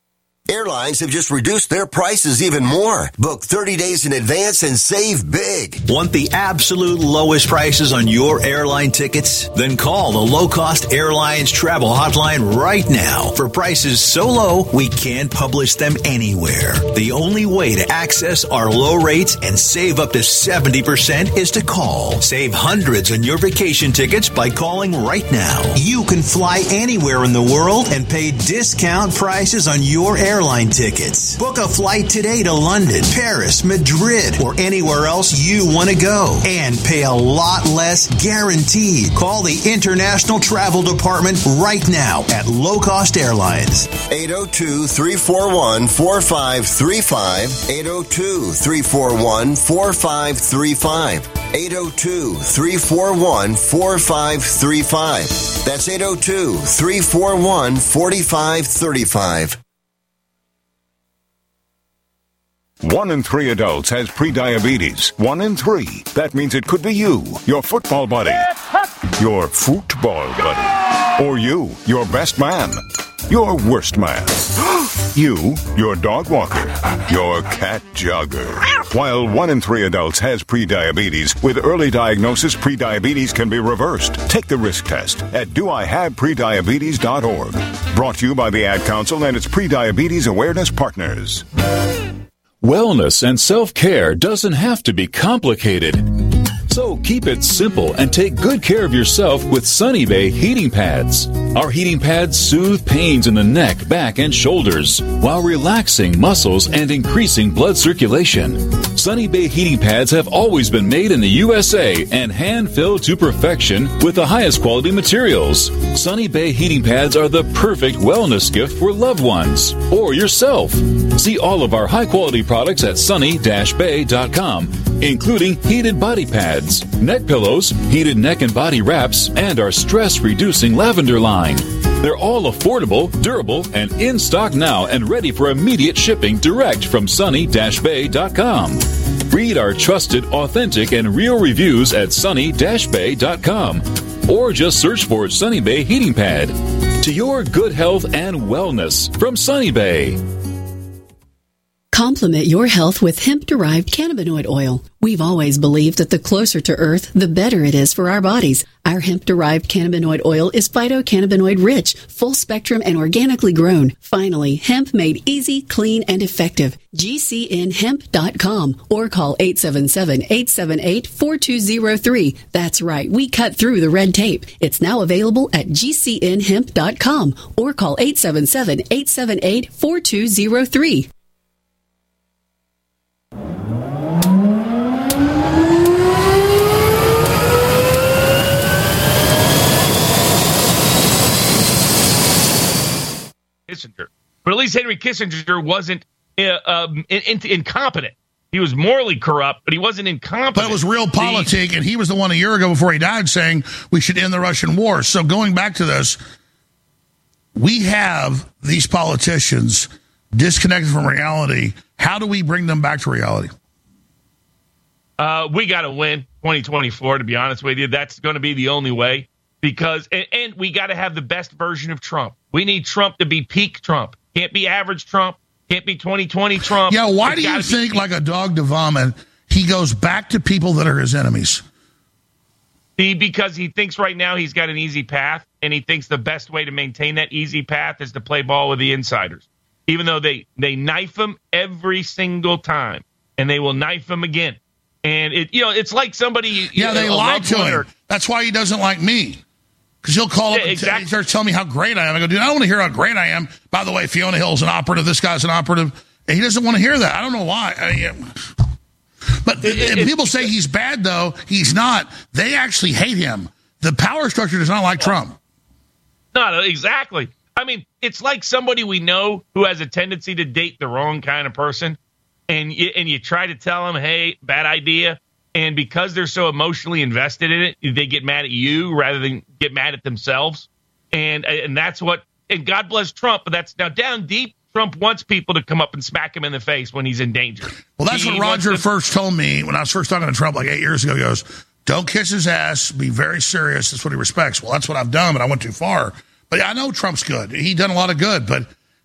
Airlines have just reduced their prices even more. Book 30 days in advance and save big. Want the absolute lowest prices on your airline tickets? Then call the Low Cost Airlines Travel Hotline right now for prices so low we can't publish them anywhere. The only way to access our low rates and save up to 70% is to call. Save hundreds on your vacation tickets by calling right now. You can fly anywhere in the world and pay discount prices on your airline tickets. Book a flight today to London, Paris, Madrid, or anywhere else you want to go and pay a lot less guaranteed. Call the International Travel Department right now at Low Cost Airlines. 802-341-4535. 802-341-4535. 802-341-4535. That's 802-341-4535. 1 in 3 adults has prediabetes. 1 in 3. That means it could be you, your football buddy, your football buddy, or you, your best man, your worst man, you, your dog walker, your cat jogger. While 1 in 3 adults has prediabetes, with early diagnosis, prediabetes can be reversed. Take the risk test at doihaveprediabetes.org. Brought to you by the Ad Council and its prediabetes awareness partners. Wellness and self-care doesn't have to be complicated. So keep it simple and take good care of yourself with Sunny Bay heating pads. Our heating pads soothe pains in the neck, back, and shoulders while relaxing muscles and increasing blood circulation. Sunny Bay heating pads have always been made in the USA and hand-filled to perfection with the highest quality materials. Sunny Bay heating pads are the perfect wellness gift for loved ones or yourself. See all of our high-quality products at sunny-bay.com, including heated body pads, neck pillows, heated neck and body wraps, and our stress-reducing lavender line. They're all affordable, durable, and in stock now and ready for immediate shipping direct from sunny-bay.com. Read our trusted, authentic, and real reviews at sunny-bay.com or just search for Sunny Bay Heating Pad. To your good health and wellness from Sunny Bay. Complement your health with hemp-derived cannabinoid oil. We've always believed that the closer to Earth, the better it is for our bodies. Our hemp-derived cannabinoid oil is phytocannabinoid-rich, full-spectrum, and organically grown. Finally, hemp made easy, clean, and effective. GCNhemp.com or call 877-878-4203. That's right, we cut through the red tape. It's now available at GCNhemp.com or call 877-878-4203. Kissinger. But at least Henry Kissinger wasn't incompetent. He was morally corrupt, but he wasn't incompetent. But it was real politic, and he was the one a year ago before he died saying we should end the Russian war. So going back to this, we have these politicians disconnected from reality. How do we bring them back to reality? We got to win 2024, to be honest with you. That's going to be the only way. Because, and we got to have the best version of Trump. We need Trump to be peak Trump. Can't be average Trump. Can't be 2020 Trump. Yeah, why do you think, like a dog to vomit, he goes back to people that are his enemies? Because he thinks right now he's got an easy path, and he thinks the best way to maintain that easy path is to play ball with the insiders. Even though they knife him every single time, and they will knife him again. And it's like somebody. Yeah, they lie to him. That's why he doesn't like me. Because he'll call up and he starts telling me how great I am. I go, dude, I don't want to hear how great I am. By the way, Fiona Hill's an operative. This guy's an operative. And he doesn't want to hear that. I don't know why. But people say he's bad, though. He's not. They actually hate him. The power structure does not like Trump. No, exactly. I mean, it's like somebody we know who has a tendency to date the wrong kind of person. And you try to tell them, hey, bad idea. And because they're so emotionally invested in it, they get mad at you rather than get mad at themselves. And that's what, and God bless Trump, but that's now down deep. Trump wants people to come up and smack him in the face when he's in danger. Well, that's what Roger first told me when I was first talking to Trump like 8 years ago. He goes, don't kiss his ass. Be very serious. That's what he respects. Well, that's what I've done, but I went too far. But I know Trump's good. He done a lot of good, but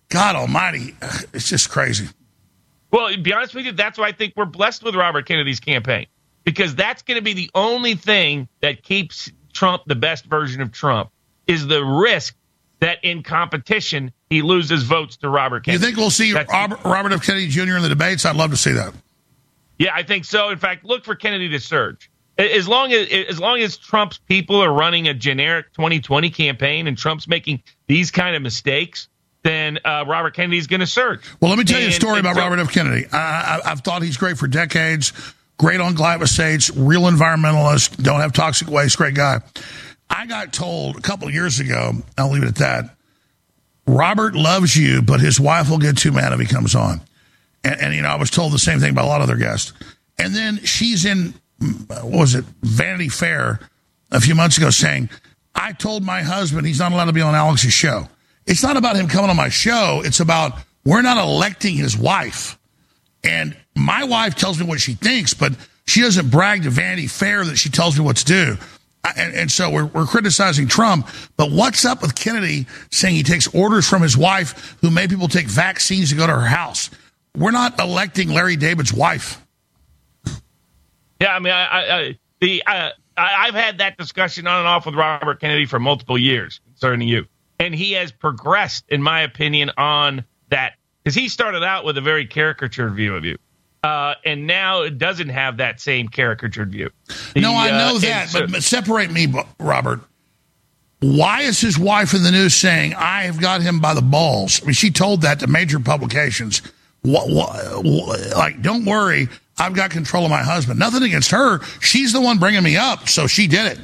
God almighty, it's just crazy. Well, to be honest with you, that's why I think we're blessed with Robert Kennedy's campaign, because that's going to be the only thing that keeps Trump the best version of Trump, is the risk that in competition he loses votes to Robert Kennedy. You think we'll see Robert F. Kennedy Jr. in the debates? I'd love to see that. Yeah, I think so. In fact, look for Kennedy to surge. As long as Trump's people are running a generic 2020 campaign and Trump's making these kind of mistakes, then Robert Kennedy's going to surge. Well, let me tell you a story about Robert F. Kennedy. I've thought he's great for decades, great on glyphosates, real environmentalist, don't have toxic waste, great guy. I got told a couple of years ago, I'll leave it at that, Robert loves you, but his wife will get too mad if he comes on. And I was told the same thing by a lot of other guests. And then she's in, Vanity Fair a few months ago saying, I told my husband he's not allowed to be on Alex's show. It's not about him coming on my show. It's about we're not electing his wife. And my wife tells me what she thinks, but she doesn't brag to Vanity Fair that she tells me what to do. And so we're criticizing Trump. But what's up with Kennedy saying he takes orders from his wife who made people take vaccines to go to her house? We're not electing Larry David's wife. Yeah, I mean, I've had that discussion on and off with Robert Kennedy for multiple years concerning you. And he has progressed, in my opinion, on that. Because he started out with a very caricatured view of you. And now it doesn't have that same caricatured view. I know that, but separate me, Robert. Why is his wife in the news saying, I have got him by the balls? I mean, she told that to major publications. Like, don't worry, I've got control of my husband. Nothing against her. She's the one bringing me up, so she did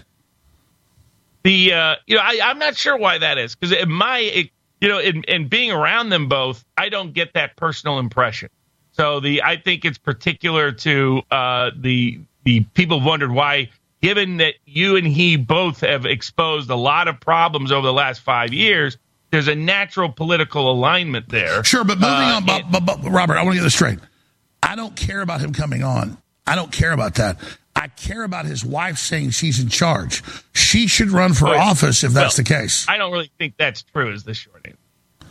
it. I'm not sure why that is, because in being around them both, I don't get that personal impression. So I think it's particular to the people have wondered why, given that you and he both have exposed a lot of problems over the last 5 years, there's a natural political alignment there. Sure, but moving on, but Robert, I want to get this straight. I don't care about him coming on. I don't care about that. I care about his wife saying she's in charge. She should run for office if that's the case. I don't really think that's true, is the short answer.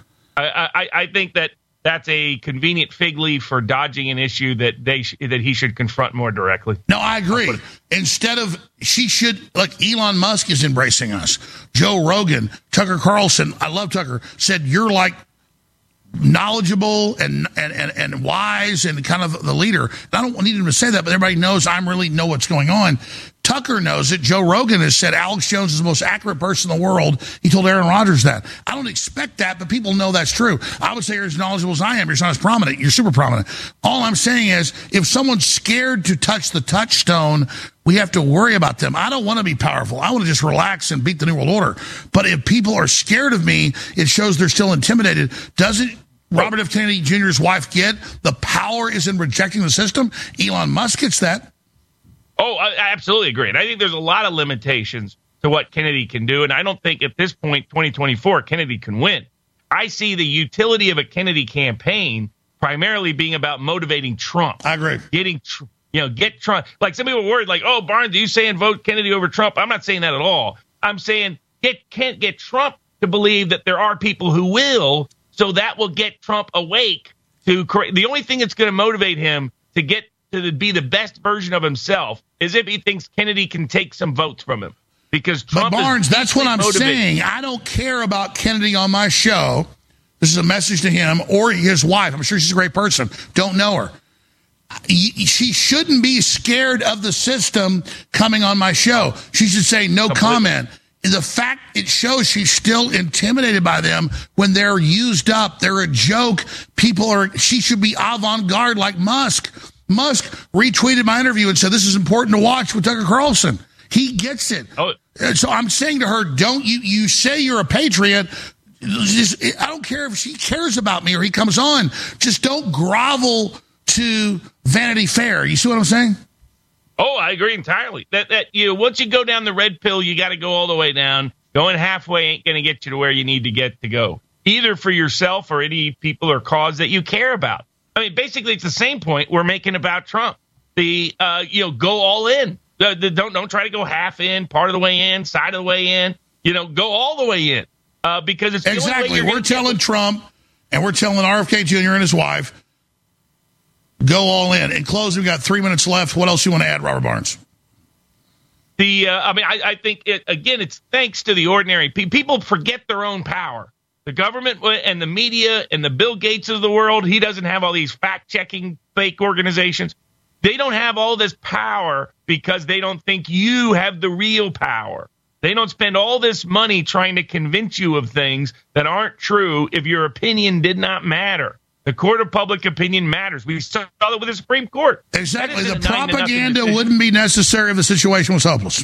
I think that's a convenient fig leaf for dodging an issue that he should confront more directly. No, I agree. Instead of, she should, like Elon Musk is embracing us. Joe Rogan, Tucker Carlson, I love Tucker, said you're like knowledgeable and wise and kind of the leader. And I don't need him to say that, but everybody knows I really know what's going on. Tucker knows it. Joe Rogan has said Alex Jones is the most accurate person in the world. He told Aaron Rodgers that. I don't expect that, but people know that's true. I would say you're as knowledgeable as I am. You're not as prominent. You're super prominent. All I'm saying is if someone's scared to touch the touchstone, we have to worry about them. I don't want to be powerful. I want to just relax and beat the New World Order. But if people are scared of me, it shows they're still intimidated. Doesn't Robert F. Kennedy Jr.'s wife get the power is in rejecting the system? Elon Musk gets that. Oh, I absolutely agree. And I think there's a lot of limitations to what Kennedy can do. And I don't think at this point, 2024, Kennedy can win. I see the utility of a Kennedy campaign primarily being about motivating Trump. I agree. Get Trump. Like some people are worried, like, oh, Barnes, are you saying vote Kennedy over Trump? I'm not saying that at all. I'm saying get Trump to believe that there are people who will, so that will get Trump awake to create. The only thing that's going to motivate him to get to be the best version of himself is if he thinks Kennedy can take some votes from him. Because Trump But Barnes, that's what I'm motivated. saying. I don't care about Kennedy on my show. This is a message to him or his wife. I'm sure she's a great person. Don't know her. She shouldn't be scared of the system coming on my show. She should say no comment. The fact it shows she's still intimidated by them when they're used up. They're a joke. She should be avant-garde like Musk. Musk retweeted my interview and said, this is important to watch with Tucker Carlson. He gets it. Oh. So I'm saying to her, don't you say you're a patriot. I don't care if she cares about me or he comes on. Just don't grovel to Vanity Fair. You see what I'm saying? Oh, I agree entirely. That once you go down the red pill, you got to go all the way down. Going halfway ain't going to get you to where you need to get to go, either for yourself or any people or cause that you care about. I mean, basically, it's the same point we're making about Trump. Go all in. Don't try to go half in, part of the way in, side of the way in. Go all the way in because it's exactly. We're telling Trump And we're telling RFK Jr. and his wife, go all in. In closing, we got 3 minutes left. What else you want to add, Robert Barnes? I think, it's thanks to the ordinary people. People forget their own power. The government and the media and the Bill Gates of the world, he doesn't have all these fact-checking fake organizations. They don't have all this power because they don't think you have the real power. They don't spend all this money trying to convince you of things that aren't true if your opinion did not matter. The court of public opinion matters. We saw that with the Supreme Court. Exactly. The propaganda wouldn't be necessary if the situation was hopeless.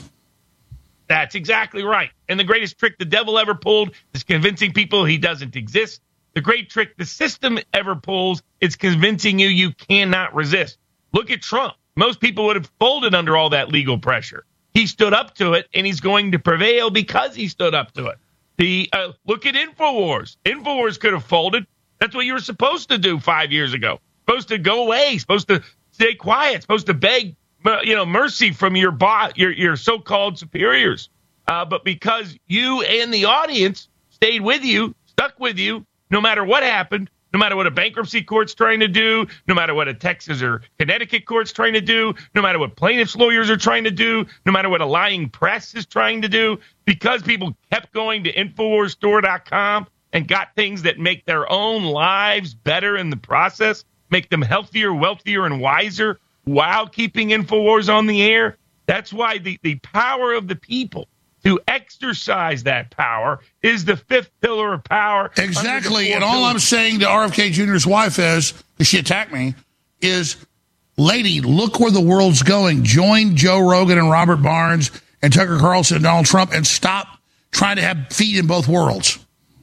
That's exactly right. And the greatest trick the devil ever pulled is convincing people he doesn't exist. The great trick the system ever pulls is convincing you cannot resist. Look at Trump. Most people would have folded under all that legal pressure. He stood up to it, and he's going to prevail because he stood up to it. Look at InfoWars. InfoWars could have folded. That's what you were supposed to do 5 years ago. Supposed to go away. Supposed to stay quiet. Supposed to beg, mercy from your so-called superiors. But because you and the audience stayed with you, stuck with you, no matter what happened, no matter what a bankruptcy court's trying to do, no matter what a Texas or Connecticut court's trying to do, no matter what plaintiffs' lawyers are trying to do, no matter what a lying press is trying to do, because people kept going to InfoWarsStore.com and got things that make their own lives better in the process, make them healthier, wealthier, and wiser while keeping InfoWars on the air. That's why the power of the people to exercise that power is the fifth pillar of power. Exactly. And all I'm saying to RFK Jr.'s wife is, if she attacked me, is, lady, look where the world's going. Join Joe Rogan and Robert Barnes and Tucker Carlson and Donald Trump and stop trying to have feet in both worlds.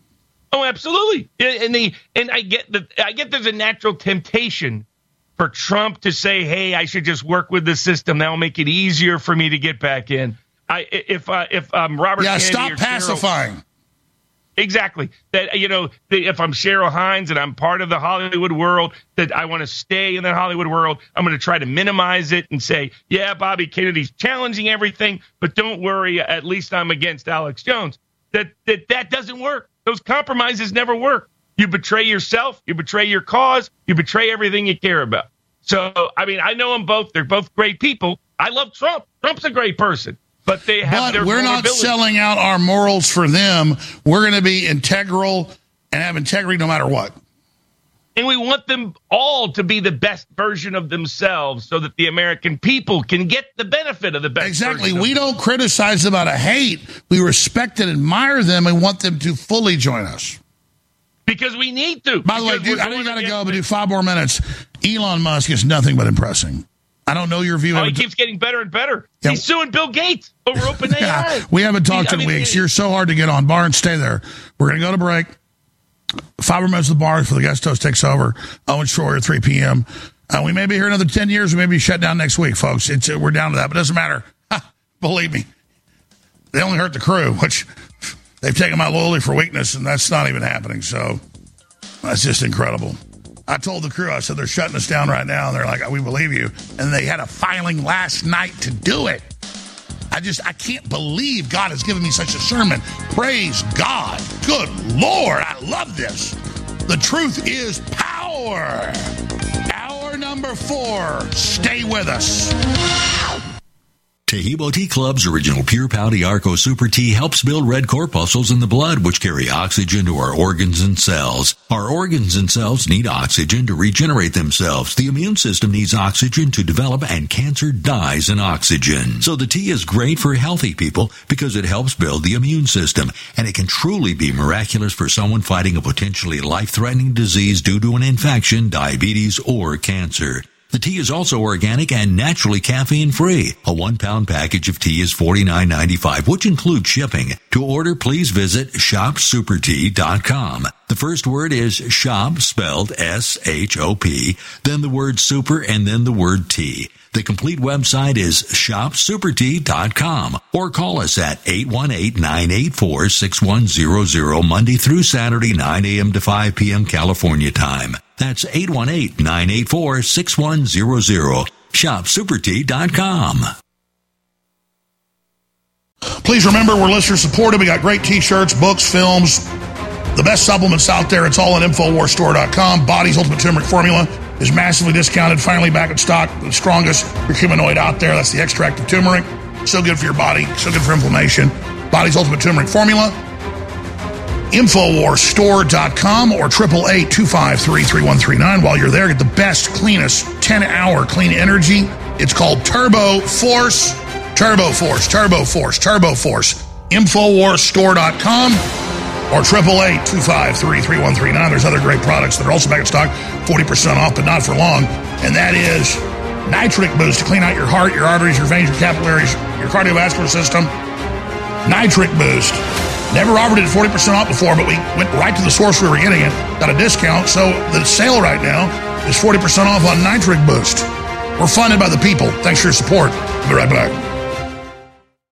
Oh, absolutely. And I get there's a natural temptation for Trump to say, hey, I should just work with the system. That'll make it easier for me to get back in. If Robert Kennedy stop or pacifying. Exactly. That, if I'm Cheryl Hines and I'm part of the Hollywood world, that I want to stay in that Hollywood world, I'm going to try to minimize it and say, yeah, Bobby Kennedy's challenging everything, but don't worry, at least I'm against Alex Jones. That doesn't work. Those compromises never work. You betray yourself, you betray your cause, you betray everything you care about. So, I know them both. They're both great people. I love Trump. Trump's a great person. But they have their we're not selling out our morals for them. We're going to be integral and have integrity no matter what. And we want them all to be the best version of themselves so that the American people can get the benefit of the best Exactly. version We don't criticize them out of hate. We respect and admire them and want them to fully join us. Because we need to. By the way, dude, I know you got to go, but do 5 more minutes. Elon Musk is nothing but impressing. I don't know your view. He keeps getting better and better. Yeah. He's suing Bill Gates over OpenAI. Yeah, we haven't talked in weeks. You're so hard to get on. Barnes, stay there. We're going to go to break. 5 more minutes of the bar for the guest host takes over. Owen Shroyer at 3 p.m. We may be here another 10 years. We may be shut down next week, folks. We're down to that, but it doesn't matter. Believe me. They only hurt the crew, which they've taken my loyalty for weakness, and that's not even happening. So that's just incredible. I told the crew, I said, they're shutting us down right now. And they're like, we believe you. And they had a filing last night to do it. I can't believe God has given me such a sermon. Praise God. Good Lord. I love this. The truth is power. Hour number 4. Stay with us. Taheebo Tea Club's original Pure Pouty Arco Super Tea helps build red corpuscles in the blood, which carry oxygen to our organs and cells. Our organs and cells need oxygen to regenerate themselves. The immune system needs oxygen to develop, and cancer dies in oxygen. So the tea is great for healthy people because it helps build the immune system, and it can truly be miraculous for someone fighting a potentially life-threatening disease due to an infection, diabetes, or cancer. The tea is also organic and naturally caffeine-free. A 1-pound package of tea is $49.95, which includes shipping. To order, please visit shopsupertea.com. The first word is shop, spelled S-H-O-P, then the word super, and then the word tea. The complete website is shopsupertea.com, or call us at 818-984-6100 Monday through Saturday, 9 a.m. to 5 p.m. California time. That's 818-984-6100. ShopSuperTea.com. Please remember, we're listener supported. We got great T-shirts, books, films, The best supplements out there, it's all on InfoWarsStore.com. Body's Ultimate Turmeric Formula is massively discounted, finally back in stock. The strongest curcuminoid out there. That's the extract of turmeric. So good for your body, so good for inflammation. Body's Ultimate Turmeric Formula. InfoWarsStore.com or 888-253-3139. While you're there, get the best, cleanest 10-hour clean energy. It's called Turbo Force. Turbo Force. Turbo Force. Turbo Force. InfoWarsStore.com or 888-253-3139. There's other great products that are also back in stock, 40% off, but not for long. And that is Nitric Boost to clean out your heart, your arteries, your veins, your capillaries, your cardiovascular system. Nitric Boost. Never offered it at 40% off before, but we went right to the source we were getting it. Got a discount, so the sale right now is 40% off on Nitric Boost. We're funded by the people. Thanks for your support. We'll be right back.